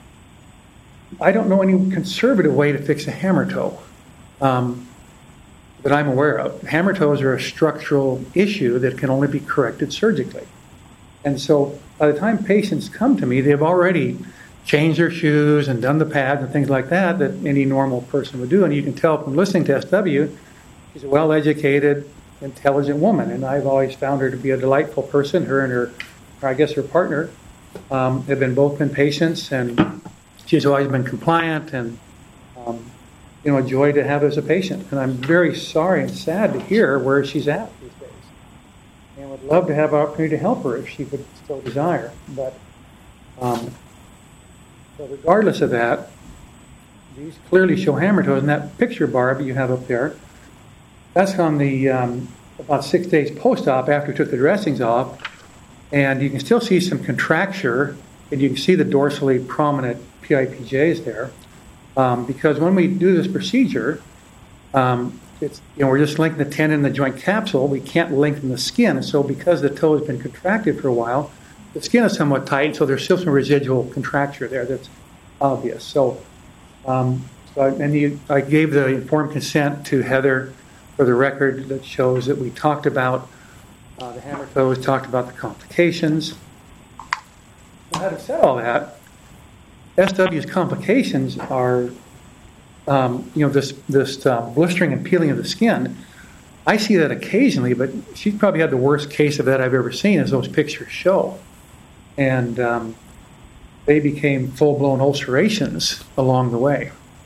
I don't know any conservative way to fix a hammer toe um, that I'm aware of. Hammer toes are a structural issue that can only be corrected surgically. And so by the time patients come to me, they've already changed their shoes and done the pads and things like that that any normal person would do. And you can tell from listening to S W, she's a well-educated, intelligent woman. And I've always found her to be a delightful person. Her and her, or I guess her partner, um, have been both been patients, and she's always been compliant and, um, you know, a joy to have as a patient. And I'm very sorry and sad to hear where she's at these days. And would love to have an opportunity to help her if she would still desire. But um, so regardless of that, these clearly show hammer toes. And that picture, Barb, you have up there, that's on the um, about six days post-op after we took the dressings off. And you can still see some contracture, and you can see the dorsally prominent P I P Js there. Um, because when we do this procedure, um, it's, you know, we're just linking the tendon in the joint capsule. We can't lengthen the skin. And so because the toe has been contracted for a while, the skin is somewhat tight, and so there's still some residual contracture there that's obvious. So, um, so and you, I gave the informed consent to Heather for the record that shows that we talked about uh, the hammer toes, talked about the complications. Well, having said all that, S W's complications are, um, you know, this this uh, blistering and peeling of the skin. I see that occasionally, but she's probably had the worst case of that I've ever seen, as those pictures show. And um, they became full-blown ulcerations along the way.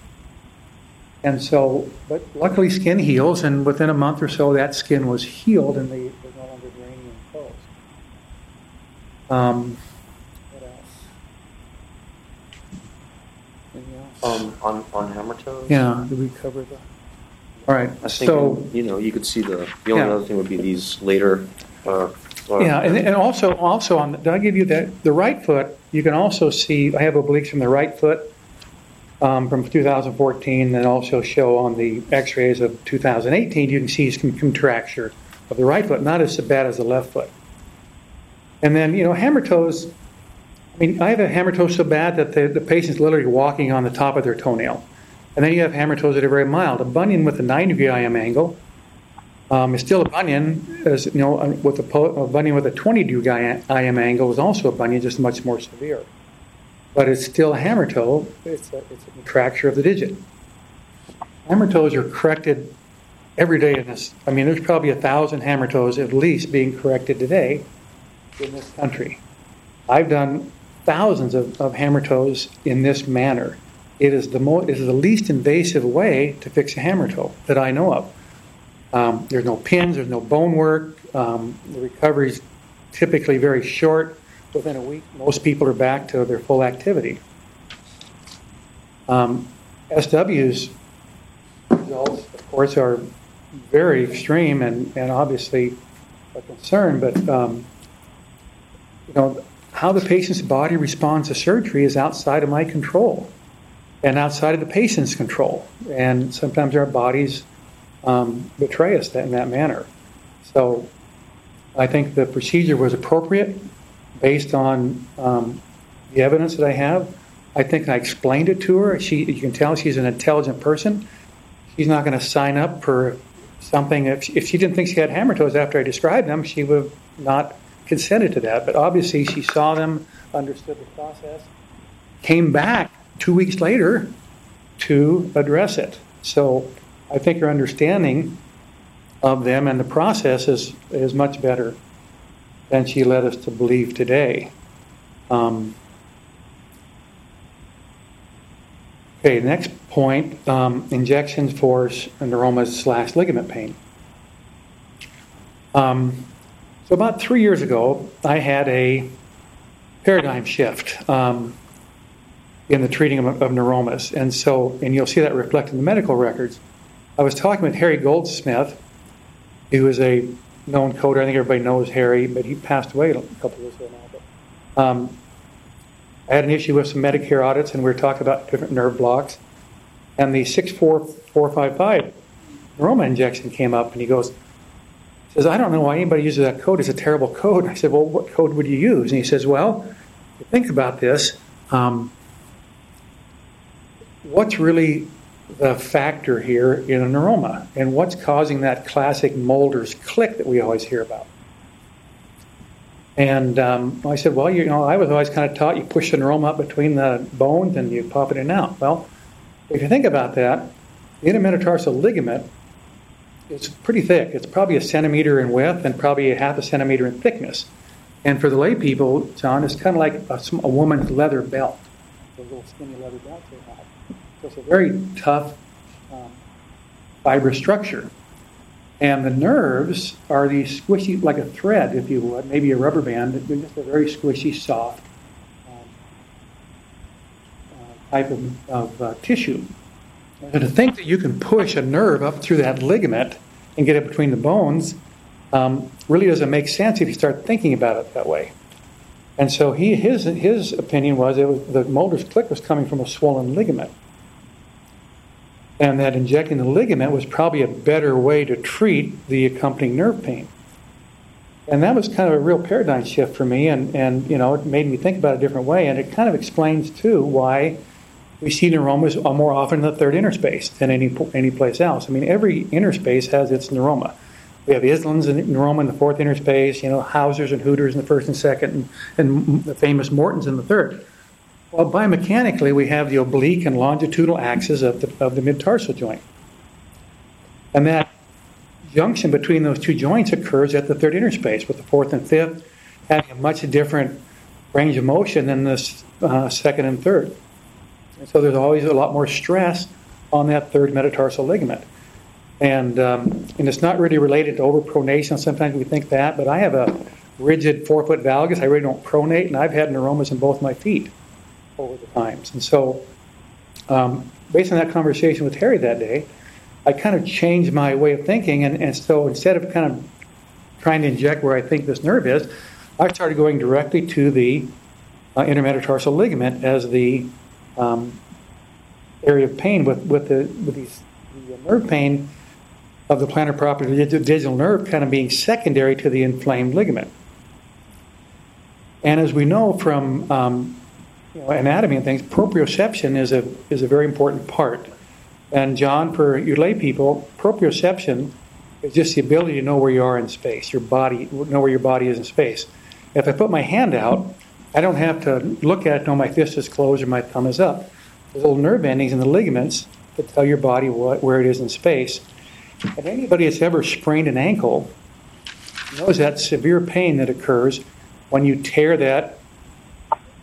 And so, but luckily skin heals, and within a month or so that skin was healed and they were no longer draining and closed. Um, what else? Anything else? Um, on, on hammer toes? Yeah, did we cover the... All right, I think, so... you know, you could see the, the only Yeah. other thing would be these later... Uh, uh, Yeah, and, and also, also on, did I give you that, the right foot, you can also see, I have obliques from the right foot um, from two thousand fourteen, and also show on the x-rays of two thousand eighteen, you can see some contracture of the right foot, not as bad as the left foot. And then, you know, hammer toes, I mean, I have a hammer toe so bad that the, the patient's literally walking on the top of their toenail. And then you have hammer toes that are very mild. A bunion with a nine degree I M angle um, is still a bunion, as you know, with a, po- a bunion with a twenty degree I M angle is also a bunion, just much more severe. But it's still a hammer toe. It's a, it's a contracture of the digit. Hammer toes are corrected every day in this. I mean, there's probably a thousand hammer toes at least being corrected today in this country. I've done thousands of, of hammer toes in this manner. It is the mo- it is the least invasive way to fix a hammer toe that I know of. Um, there's no pins, there's no bone work. Um, the recovery is typically very short. Within a week, most people are back to their full activity. Um, S W's results, of course, are very extreme and, and obviously a concern, but um, you know, how the patient's body responds to surgery is outside of my control and outside of the patient's control. And sometimes our bodies um, betray us in that manner. So I think the procedure was appropriate based on um, the evidence that I have. I think I explained it to her. She, you can tell she's an intelligent person. She's not going to sign up for something. If she, if she didn't think she had hammer toes after I described them, she would have not consented to that. But obviously she saw them, understood the process, came back two weeks later to address it. So I think her understanding of them and the process is, is much better than she led us to believe today. Um, okay, next point, um, injections for neuromas slash ligament pain. Um, so about three years ago, I had a paradigm shift um, in the treating of, of neuromas. And so, and you'll see that reflected in the medical records. I was talking with Harry Goldsmith, who is a known coder. I think everybody knows Harry, but he passed away a couple of years ago now. But, um, I had an issue with some Medicare audits, and we were talking about different nerve blocks. And the six four four five five neuroma injection came up, and he goes, says, I don't know why anybody uses that code. It's a terrible code. And I said, well, what code would you use? And he says, well, if you think about this, um, what's really the factor here in a neuroma, and what's causing that classic Mulder's click that we always hear about? And um, I said, well, you know, I was always kind of taught you push the neuroma up between the bones and you pop it in and out. Well, if you think about that, the intermetatarsal ligament is pretty thick. It's probably a centimeter in width and probably a half a centimeter in thickness. And for the lay people, John, it's kind of like a, a woman's leather belt, those little skinny leather belts they have. So it's a very tough um, fibrous structure. And the nerves are these squishy, like a thread, if you would, maybe a rubber band, they're just a very squishy, soft um, uh, type of, of uh, tissue. And to think that you can push a nerve up through that ligament and get it between the bones um, really doesn't make sense if you start thinking about it that way. And so he, his, his opinion was, it was the Mulder's click was coming from a swollen ligament. And that injecting the ligament was probably a better way to treat the accompanying nerve pain. And that was kind of a real paradigm shift for me, and, and you know, it made me think about it a different way, and it kind of explains, too, why we see neuromas more often in the third interspace than any any place else. I mean, every interspace has its neuroma. We have Island's neuroma in the fourth interspace, you know, Hauser's and Hooter's in the first and second, and, and the famous Morton's in the third. Well, biomechanically, we have the oblique and longitudinal axis of the, of the mid-tarsal joint. And that junction between those two joints occurs at the third interspace, with the fourth and fifth having a much different range of motion than the uh, second and third. And so there's always a lot more stress on that third metatarsal ligament. And, um, and it's not really related to overpronation. Sometimes we think that, but I have a rigid forefoot valgus. I really don't pronate, and I've had neuromas in both my feet over the times. And so um, based on that conversation with Harry that day, I kind of changed my way of thinking, and, and so instead of kind of trying to inject where I think this nerve is, I started going directly to the uh, intermetatarsal ligament as the um, area of pain, with, with, the, with these, the nerve pain of the plantar proper digital nerve kind of being secondary to the inflamed ligament. And as we know from um, you know, anatomy and things, proprioception is a is a very important part. And John, for you lay people, proprioception is just the ability to know where you are in space, your body, know where your body is in space. If I put my hand out, I don't have to look at it, know my fist is closed or my thumb is up. There's little nerve endings in the ligaments that tell your body what, where it is in space. And anybody that's ever sprained an ankle knows that severe pain that occurs when you tear that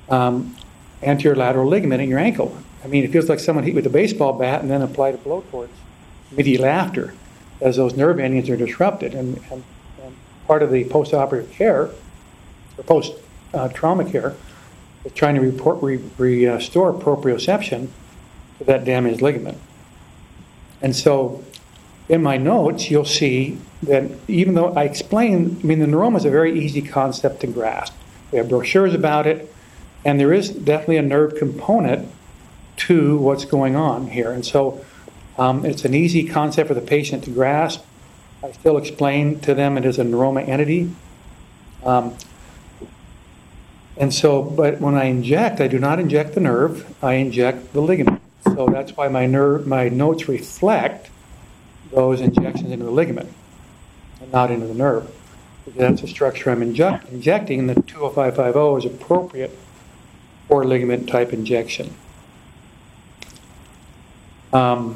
um, anterior lateral ligament in your ankle. I mean, it feels like someone hit you with a baseball bat and then applied a blowtorch immediately after, as those nerve endings are disrupted. And, and, and part of the post-operative care, or post-trauma uh, care, is trying to report, re, restore proprioception to that damaged ligament. And so in my notes, you'll see that even though I explain, I mean, the neuroma is a very easy concept to grasp. We have brochures about it, and there is definitely a nerve component to what's going on here. And so um, it's an easy concept for the patient to grasp. I still explain to them it is a neuroma entity. Um, and so, but when I inject, I do not inject the nerve, I inject the ligament. So that's why my nerve, my notes reflect those injections into the ligament and not into the nerve. Because that's the structure I'm inject, injecting. The two oh five fifty is appropriate for ligament type injection. Um,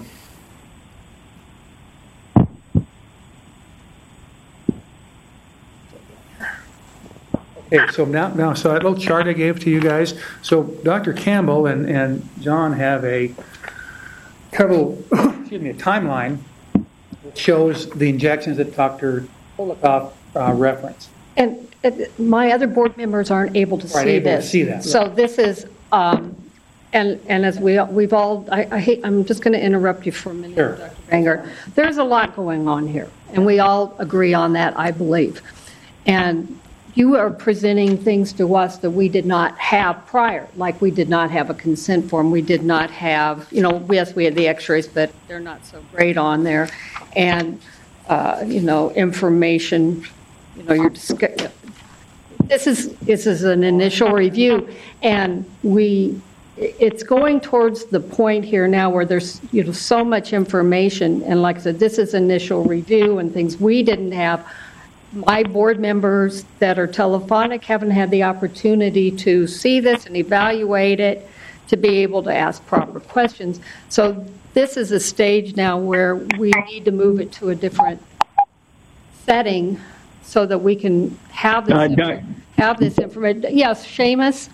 okay, so now, now, so that little chart I gave to you guys. So Doctor Campbell and, and John have a couple, excuse me, a timeline that shows the injections that Doctor Polikoff uh, referenced. And uh, my other board members aren't able to Right, see able to this. see that, So yeah. this is, um, and and as we we've all, I, I hate, I'm just going to interrupt you for a minute, Sure. Doctor Bangert. There's a lot going on here, and we all agree on that, I believe. And you are presenting things to us that we did not have prior, like we did not have a consent form. We did not have, you know, yes, we had the x-rays, but they're not so great on there. And, uh, you know, information, you know, you're discussing. This is, this is an initial review, and we, it's going towards the point here now where there's, you know, so much information, and like I said, this is initial review and things we didn't have. My board members that are telephonic haven't had the opportunity to see this and evaluate it, to be able to ask proper questions. So this is a stage now where we need to move it to a different setting so that we can have this, Uh, inf- Doc- have this information. Yes, Seamus?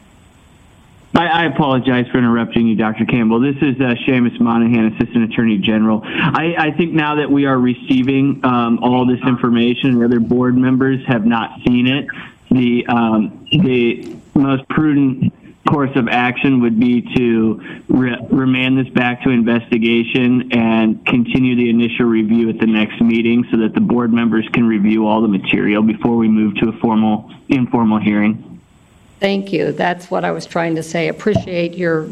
I, I apologize for interrupting you, Doctor Campbell. This is uh, Seamus Monahan, Assistant Attorney General. I, I think now that we are receiving um, all this information and other board members have not seen it, the um, the most prudent course of action would be to re- remand this back to investigation and continue the initial review at the next meeting so that the board members can review all the material before we move to a formal, informal hearing. Thank you. That's what I was trying to say. Appreciate your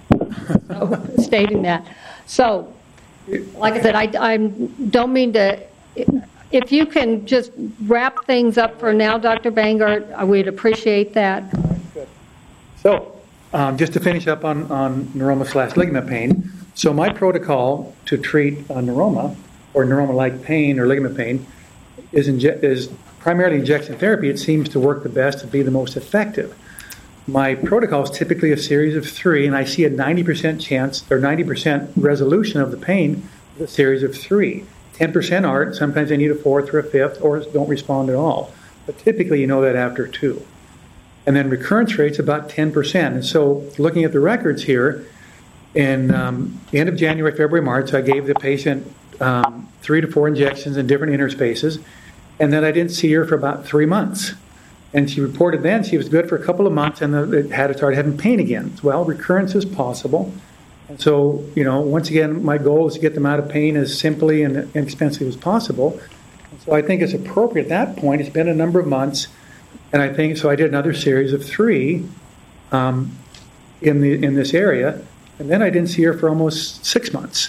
stating that. So, like I said, I, I don't mean to, if you can just wrap things up for now, Doctor Bangert, I would appreciate that. Good. So, um, just to finish up on, on neuroma slash ligament pain. So my protocol to treat a neuroma or neuroma-like pain or ligament pain is, inje- is primarily injection therapy. It seems to work the best and be the most effective. My protocol is typically a series of three, and I see a ninety percent chance or ninety percent resolution of the pain with a series of three. ten percent aren't. Sometimes they need a fourth or a fifth or don't respond at all. But typically you know that after two. And then recurrence rate's about ten percent. And so looking at the records here, in um, the end of January, February, March, I gave the patient um, three to four injections in different interspaces. And then I didn't see her for about three months. And she reported then she was good for a couple of months and it had started having pain again. Well, recurrence is possible. And so, you know, once again, my goal is to get them out of pain as simply and inexpensively as possible. And so I think it's appropriate at that point. It's been a number of months. And I think, so I did another series of three um, in the in this area. And then I didn't see her for almost six months.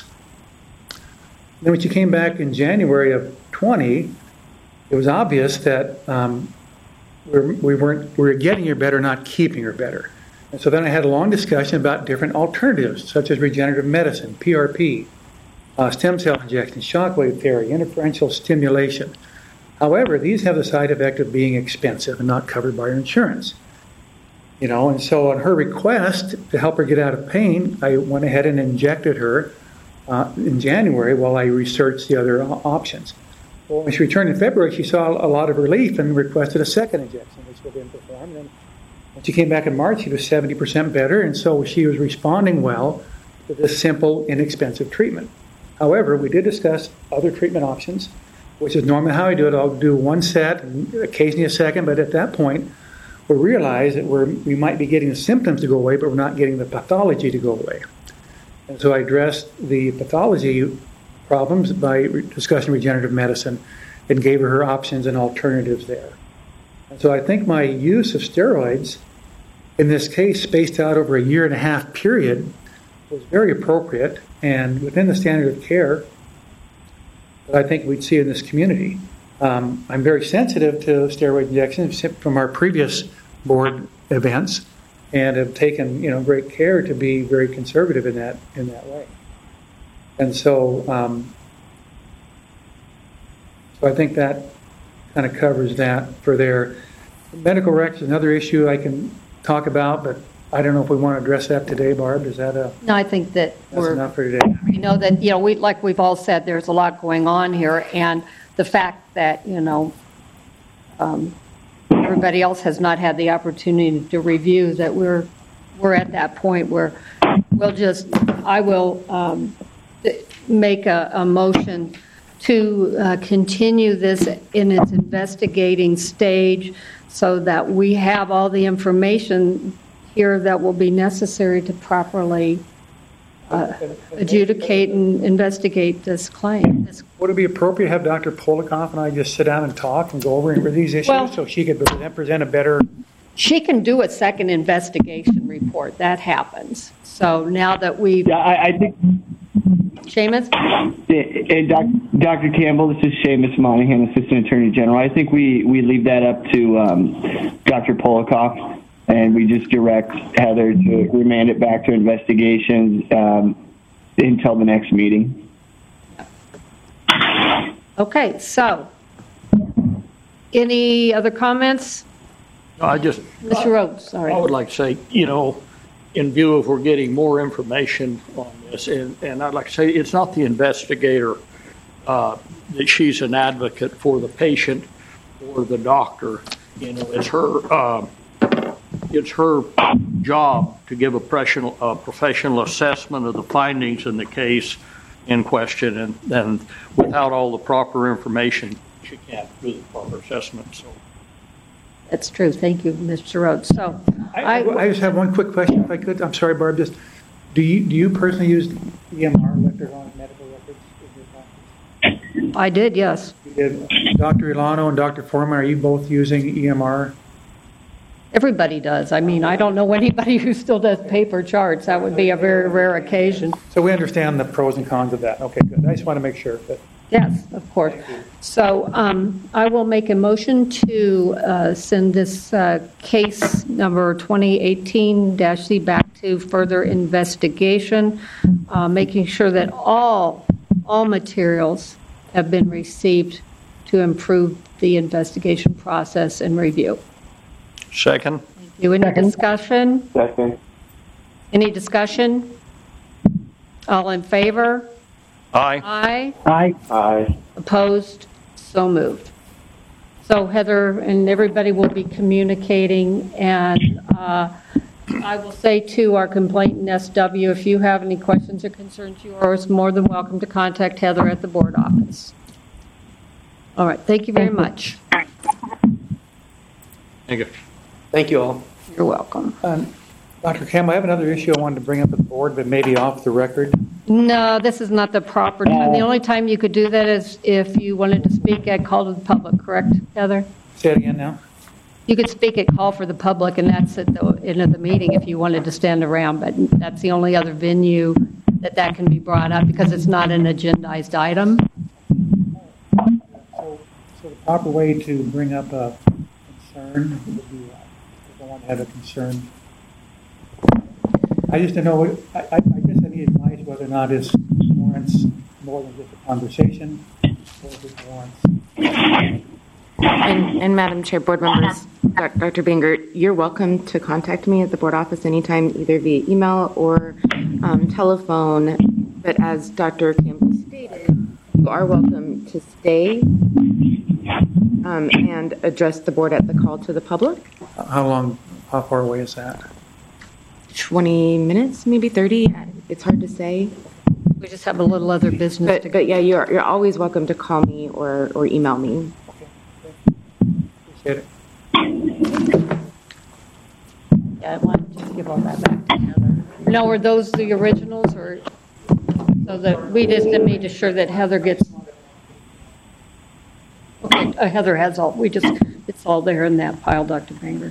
Then when she came back in January of twenty, it was obvious that um, we're, we weren't, we were getting her better, not keeping her better. And so then I had a long discussion about different alternatives, such as regenerative medicine, P R P, uh, stem cell injection, shockwave therapy, interferential stimulation. However, these have the side effect of being expensive and not covered by our insurance. You know, and so on her request to help her get out of pain, I went ahead and injected her uh, in January while I researched the other options. Well, when she returned in February, she saw a lot of relief and requested a second injection, which we didn't perform. And When she came back in March, she was seventy percent better, and so she was responding well to this simple, inexpensive treatment. However, we did discuss other treatment options, which is normally how I do it. I'll do one set, and occasionally a second, but at that point, we realize that we're, we might be getting the symptoms to go away, but we're not getting the pathology to go away. And so I addressed the pathology problems by re- discussing regenerative medicine and gave her her options and alternatives there. And so I think my use of steroids, in this case, spaced out over a year and a half period, was very appropriate and within the standard of care that I think we'd see in this community. Um, I'm very sensitive to steroid injections from our previous board events, and have taken, you know, great care to be very conservative in that in that way. And so, um, so I think that kind of covers that for their medical records. Another issue I can talk about, but I don't know if we want to address that today, Barb. Is that a No, I think that that's we're, enough for today? you know, that, you know, we, like we've all said, there's a lot going on here, and the fact that, you know, um, everybody else has not had the opportunity to review, that we're, we're at that point where we'll just, I will um, make a, a motion to uh, continue this in its investigating stage so that we have all the information here that will be necessary to properly uh, adjudicate and investigate this claim. This Would it be appropriate to have Doctor Polikoff and I just sit down and talk and go over these issues Well- so she could present, present a better... She can do a second investigation report. That happens. So now that we've... Yeah, I, I think... Seamus? And Doc, Doctor Campbell, this is Seamus Monahan, Assistant Attorney General. I think we, we leave that up to um, Doctor Polikoff, and we just direct Heather to remand it back to investigations um, until the next meeting. Okay, so any other comments? I just, Mister Rhodes, sorry. I would like to say, you know, in view of we're getting more information on this, and, and I'd like to say it's not the investigator, uh, that she's an advocate for the patient or the doctor. You know, it's her, uh, it's her job to give a professional, a professional assessment of the findings in the case in question, and then without all the proper information, she can't do the proper assessment. So. That's true. Thank you, Mister Rhodes. So I, I, I just have one quick question, if I could. I'm sorry, Barb. Just do you do you personally use E M R, electronic medical records, in your practice? I did, yes. You did. Doctor Ilano and Doctor Foreman, are you both using E M R? Everybody does. I mean, I don't know anybody who still does paper charts. That would be a very rare occasion. So we understand the pros and cons of that. Okay, good. I just want to make sure that. Yes, of course. So um, I will make a motion to uh, send this uh, case number twenty eighteen dash C back to further investigation, uh, making sure that all, all materials have been received to improve the investigation process and review. Second. Thank you. Any discussion? Second. Any discussion? All in favor? Aye. Aye. Aye. Aye. Opposed? So moved. So Heather and everybody will be communicating, and uh, I will say to our complainant S W, if you have any questions or concerns, you are more than welcome to contact Heather at the board office. All right. Thank you very much. Thank you. Thank you all. You're welcome. Um, Doctor Campbell, I have another issue I wanted to bring up at the board, but maybe off the record. No, this is not the proper time. The only time you could do that is if you wanted to speak at call to the public, correct, Heather? Say it again now. You could speak at call for the public, and that's at the end of the meeting if you wanted to stand around, but that's the only other venue that that can be brought up because it's not an agendized item. So, so the proper way to bring up a concern would be, uh, if I want to have a concern. I just don't know, what, I, I I guess I need advice whether or not it warrants more than just a conversation, or if it warrants. And, and Madam Chair, board members, Doctor Bangert, you're welcome to contact me at the board office anytime, either via email or um, telephone. But as Doctor Campbell stated, you are welcome to stay um, and address the board at the call to the public. How long, How far away is that? twenty minutes, maybe thirty. It's hard to say. We just have a little other business But, to but yeah, you're, you're always welcome to call me or, or email me. Appreciate it. Yeah, I want to just give all that back to Heather. No, were those the originals, or so that we just made sure that Heather gets? Okay, uh, Heather has all. We just it's all there in that pile, Doctor Banger.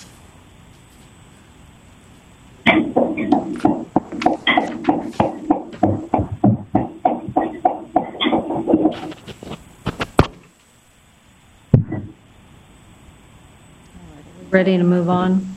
Ready to move on?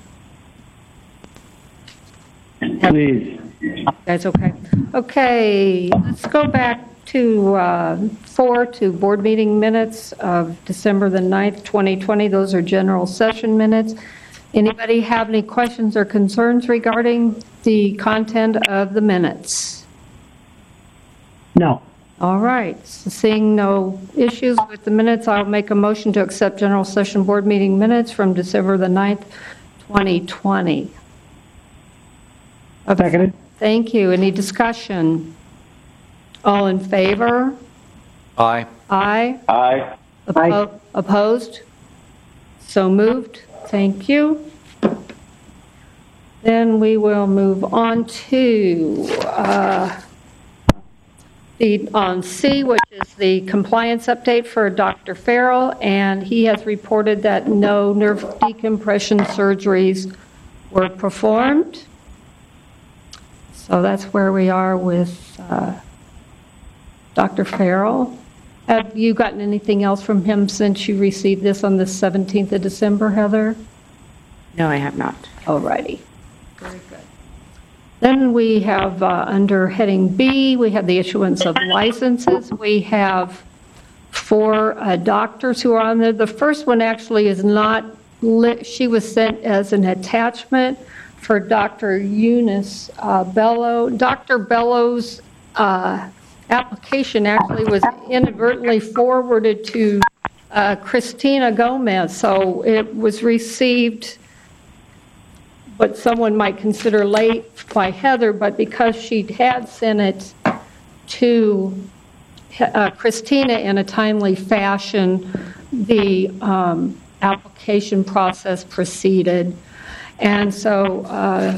Please. That's okay. Okay, let's go back to uh, four, to board meeting minutes of December the ninth, twenty twenty. Those are general session minutes. Anybody have any questions or concerns regarding the content of the minutes? No. All right, so seeing no issues with the minutes, I'll make a motion to accept general session board meeting minutes from December the ninth, twenty twenty. Okay. Seconded. Thank you. Any discussion? All in favor? Aye. Aye. Aye. Oppo- Opposed? So moved. Thank you. Then we will move on to uh, the on C, which is the compliance update for Doctor Farrell, and he has reported that no nerve decompression surgeries were performed. So that's where we are with uh, Doctor Farrell. Have you gotten anything else from him since you received this on the seventeenth of December, Heather? No, I have not. All righty. Very good. Then we have, uh, under heading B, we have the issuance of licenses. We have four uh, doctors who are on there. The first one actually is not lit. She was sent as an attachment for Doctor Eunice uh, Bello. Doctor Bello's uh, application actually was inadvertently forwarded to uh, Christina Gomez, so it was received what someone might consider late by Heather, but because she had sent it to uh, Christina in a timely fashion, the um, application process proceeded. And so uh,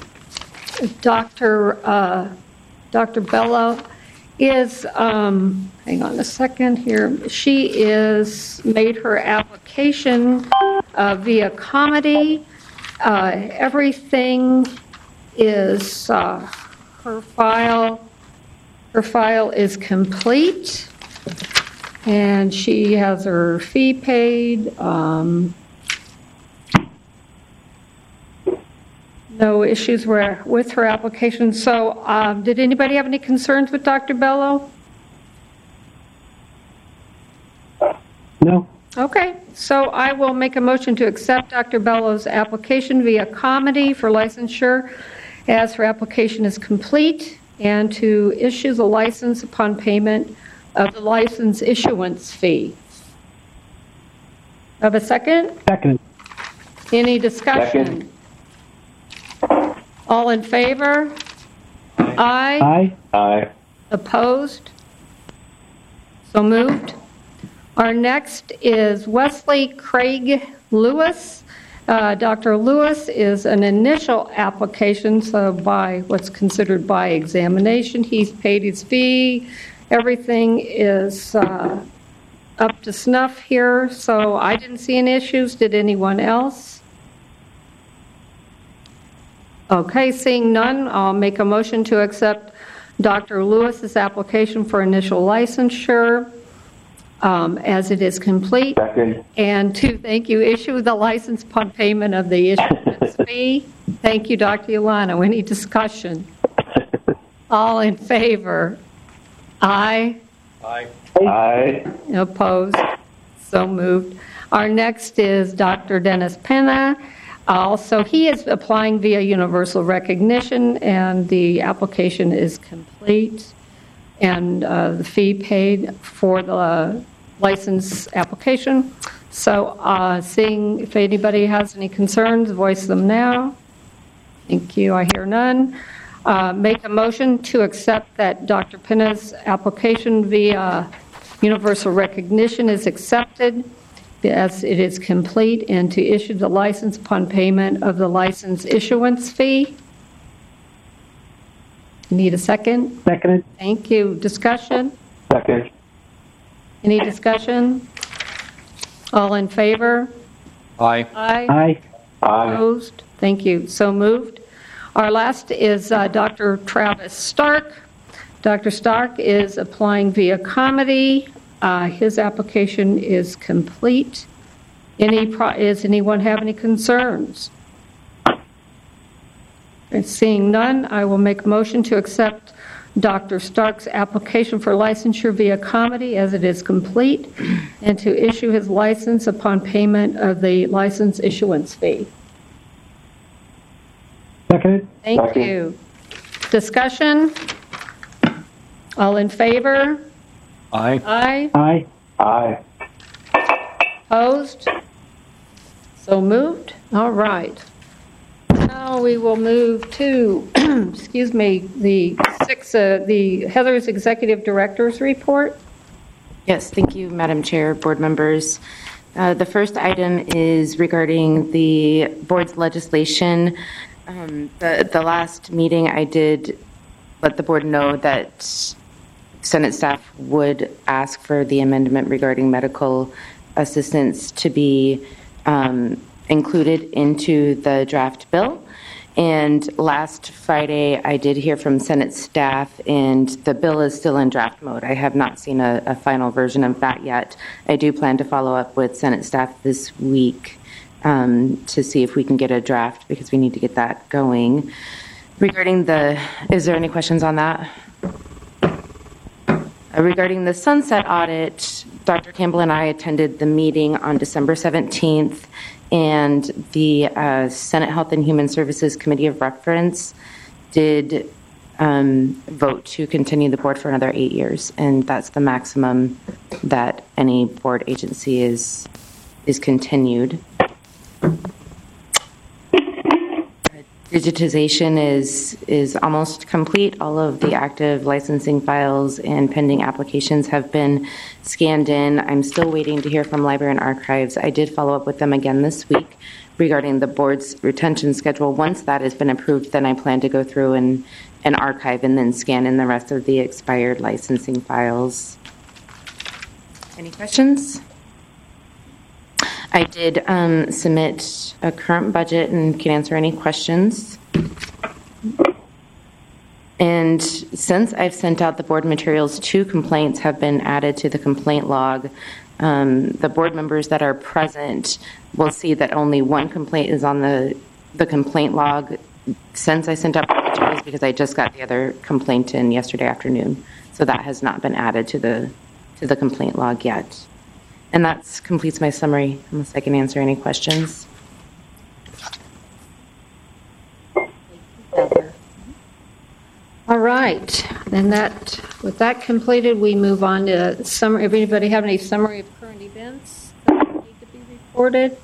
Doctor Uh, Doctor Bello is, um, hang on a second here, she is made her application uh, via Comedy. Uh, everything is, uh, her file, her file is complete, and she has her fee paid. Um, no issues were with her application. So um, did anybody have any concerns with Doctor Bello? No. Okay, so I will make a motion to accept Doctor Bello's application via Comedy for licensure as her application is complete, and to issue the license upon payment of the license issuance fee. Have a second? Second. Any discussion? Second. All in favor? Aye. Aye. Aye. Opposed? So moved. Our next is Wesley Craig Lewis. Uh, Doctor Lewis is an initial application, so by what's considered by examination. He's paid his fee. Everything is uh, up to snuff here, so I didn't see any issues. Did anyone else? Okay, seeing none, I'll make a motion to accept Doctor Lewis's application for initial licensure um, as it is complete. Second. And to, thank you, issue the license upon payment of the issuance fee. Thank you, Doctor Ulano. Any discussion? All in favor? Aye. Aye. Aye. Opposed? So moved. Our next is Doctor Dennis Pena. Also, he is applying via universal recognition, and the application is complete, and uh, the fee paid for the license application. So uh, seeing if anybody has any concerns, voice them now. Thank you. I hear none. Uh, make a motion to accept that Doctor Pinna's application via universal recognition is accepted as it is complete, and to issue the license upon payment of the license issuance fee. Need a second? Seconded. Thank you. Discussion? Second. Any discussion? All in favor? Aye. Aye. Aye. Aye. Opposed? Thank you. So moved. Our last is uh, Doctor Travis Stark. Doctor Stark is applying via Comedy. Uh, his application is complete. Any pro- Does anyone have any concerns? And seeing none, I will make a motion to accept Doctor Stark's application for licensure via Comedy as it is complete, and to issue his license upon payment of the license issuance fee. Seconded. Thank Second. you. Discussion? All in favor? Aye. Aye. Aye. Aye. Opposed? So moved. All right. Now we will move to, excuse me, the six, uh, the Heather's Executive Director's Report. Yes, thank you, Madam Chair, board members. Uh, the first item is regarding the board's legislation. Um, the, the last meeting I did let the board know that Senate staff would ask for the amendment regarding medical assistance to be um, included into the draft bill. And last Friday, I did hear from Senate staff, and the bill is still in draft mode. I have not seen a, a final version of that yet. I do plan to follow up with Senate staff this week um, to see if we can get a draft, because we need to get that going. Regarding the, is there any questions on that? Regarding the sunset audit, Doctor Campbell and I attended the meeting on December seventeenth, and the uh, Senate Health and Human Services Committee of Reference did um, vote to continue the board for another eight years, and that's the maximum that any board agency is is continued. Digitization is is almost complete. All of the active licensing files and pending applications have been scanned in. I'm still waiting to hear from Library and Archives. I did follow up with them again this week regarding the board's retention schedule. Once that has been approved, then I plan to go through and, and archive and then scan in the rest of the expired licensing files. Any questions? I did um, submit a current budget and can answer any questions. And since I've sent out the board materials, two complaints have been added to the complaint log. Um, the board members that are present will see that only one complaint is on the, the complaint log since I sent out the materials, because I just got the other complaint in yesterday afternoon. So that has not been added to the, to the complaint log yet. And that completes my summary, unless I can answer any questions. All right. Then that, with that completed, we move on to summary. If anybody have any summary of current events that need to be reported?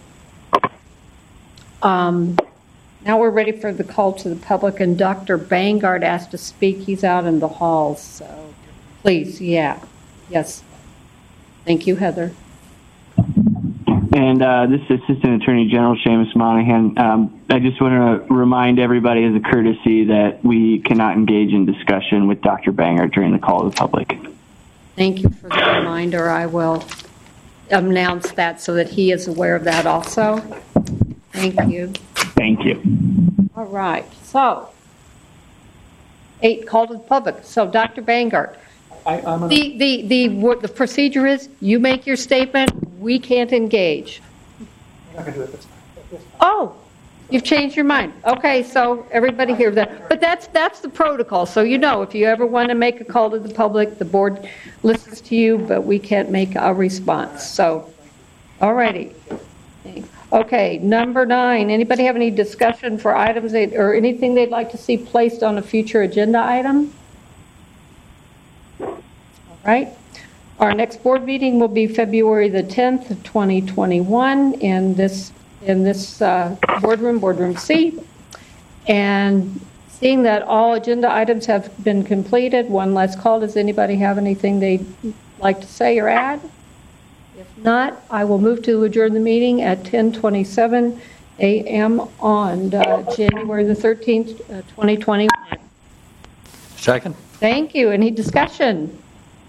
Um, now we're ready for the call to the public, and Doctor Bangard asked to speak. He's out in the halls, so please, yeah. Yes. Thank you, Heather. And uh, this is Assistant Attorney General Seamus Monahan. Um, I just want to remind everybody as a courtesy that we cannot engage in discussion with Doctor Bangard during the call to the public. Thank you for the reminder. I will announce that so that he is aware of that also. Thank you. Thank you. All right. So, eight, call to the public. So, Doctor Bangard. I, I'm gonna, The, the, the, what the procedure is, you make your statement, we can't engage. I'm not going to do it this time. This time. Oh, you've changed your mind. Okay, so everybody hears that. But that's, that's the protocol. So you know, if you ever want to make a call to the public, the board listens to you, but we can't make a response. So, all righty. Okay, number nine, anybody have any discussion for items that, or anything they'd like to see placed on a future agenda item? Right? Our next board meeting will be February the tenth of twenty twenty-one in this, in this uh, boardroom, boardroom C. And seeing that all agenda items have been completed, one last call. Does anybody have anything they'd like to say or add? If not, I will move to adjourn the meeting at ten twenty-seven a.m. on uh, January the thirteenth, uh, twenty twenty-one. Second. Thank you. Any discussion?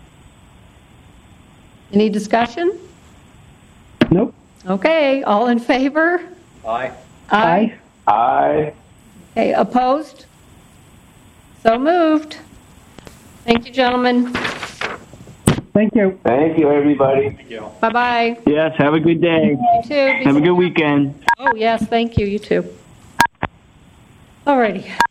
Any discussion? Nope. Okay, all in favor? Aye. Aye. Aye. Okay, opposed? So moved. Thank you, gentlemen. Thank you. Thank you, everybody. Bye-bye. Yes, have a good day. You too. Be Have a good safe. weekend. Oh, yes, thank you. You too. All righty.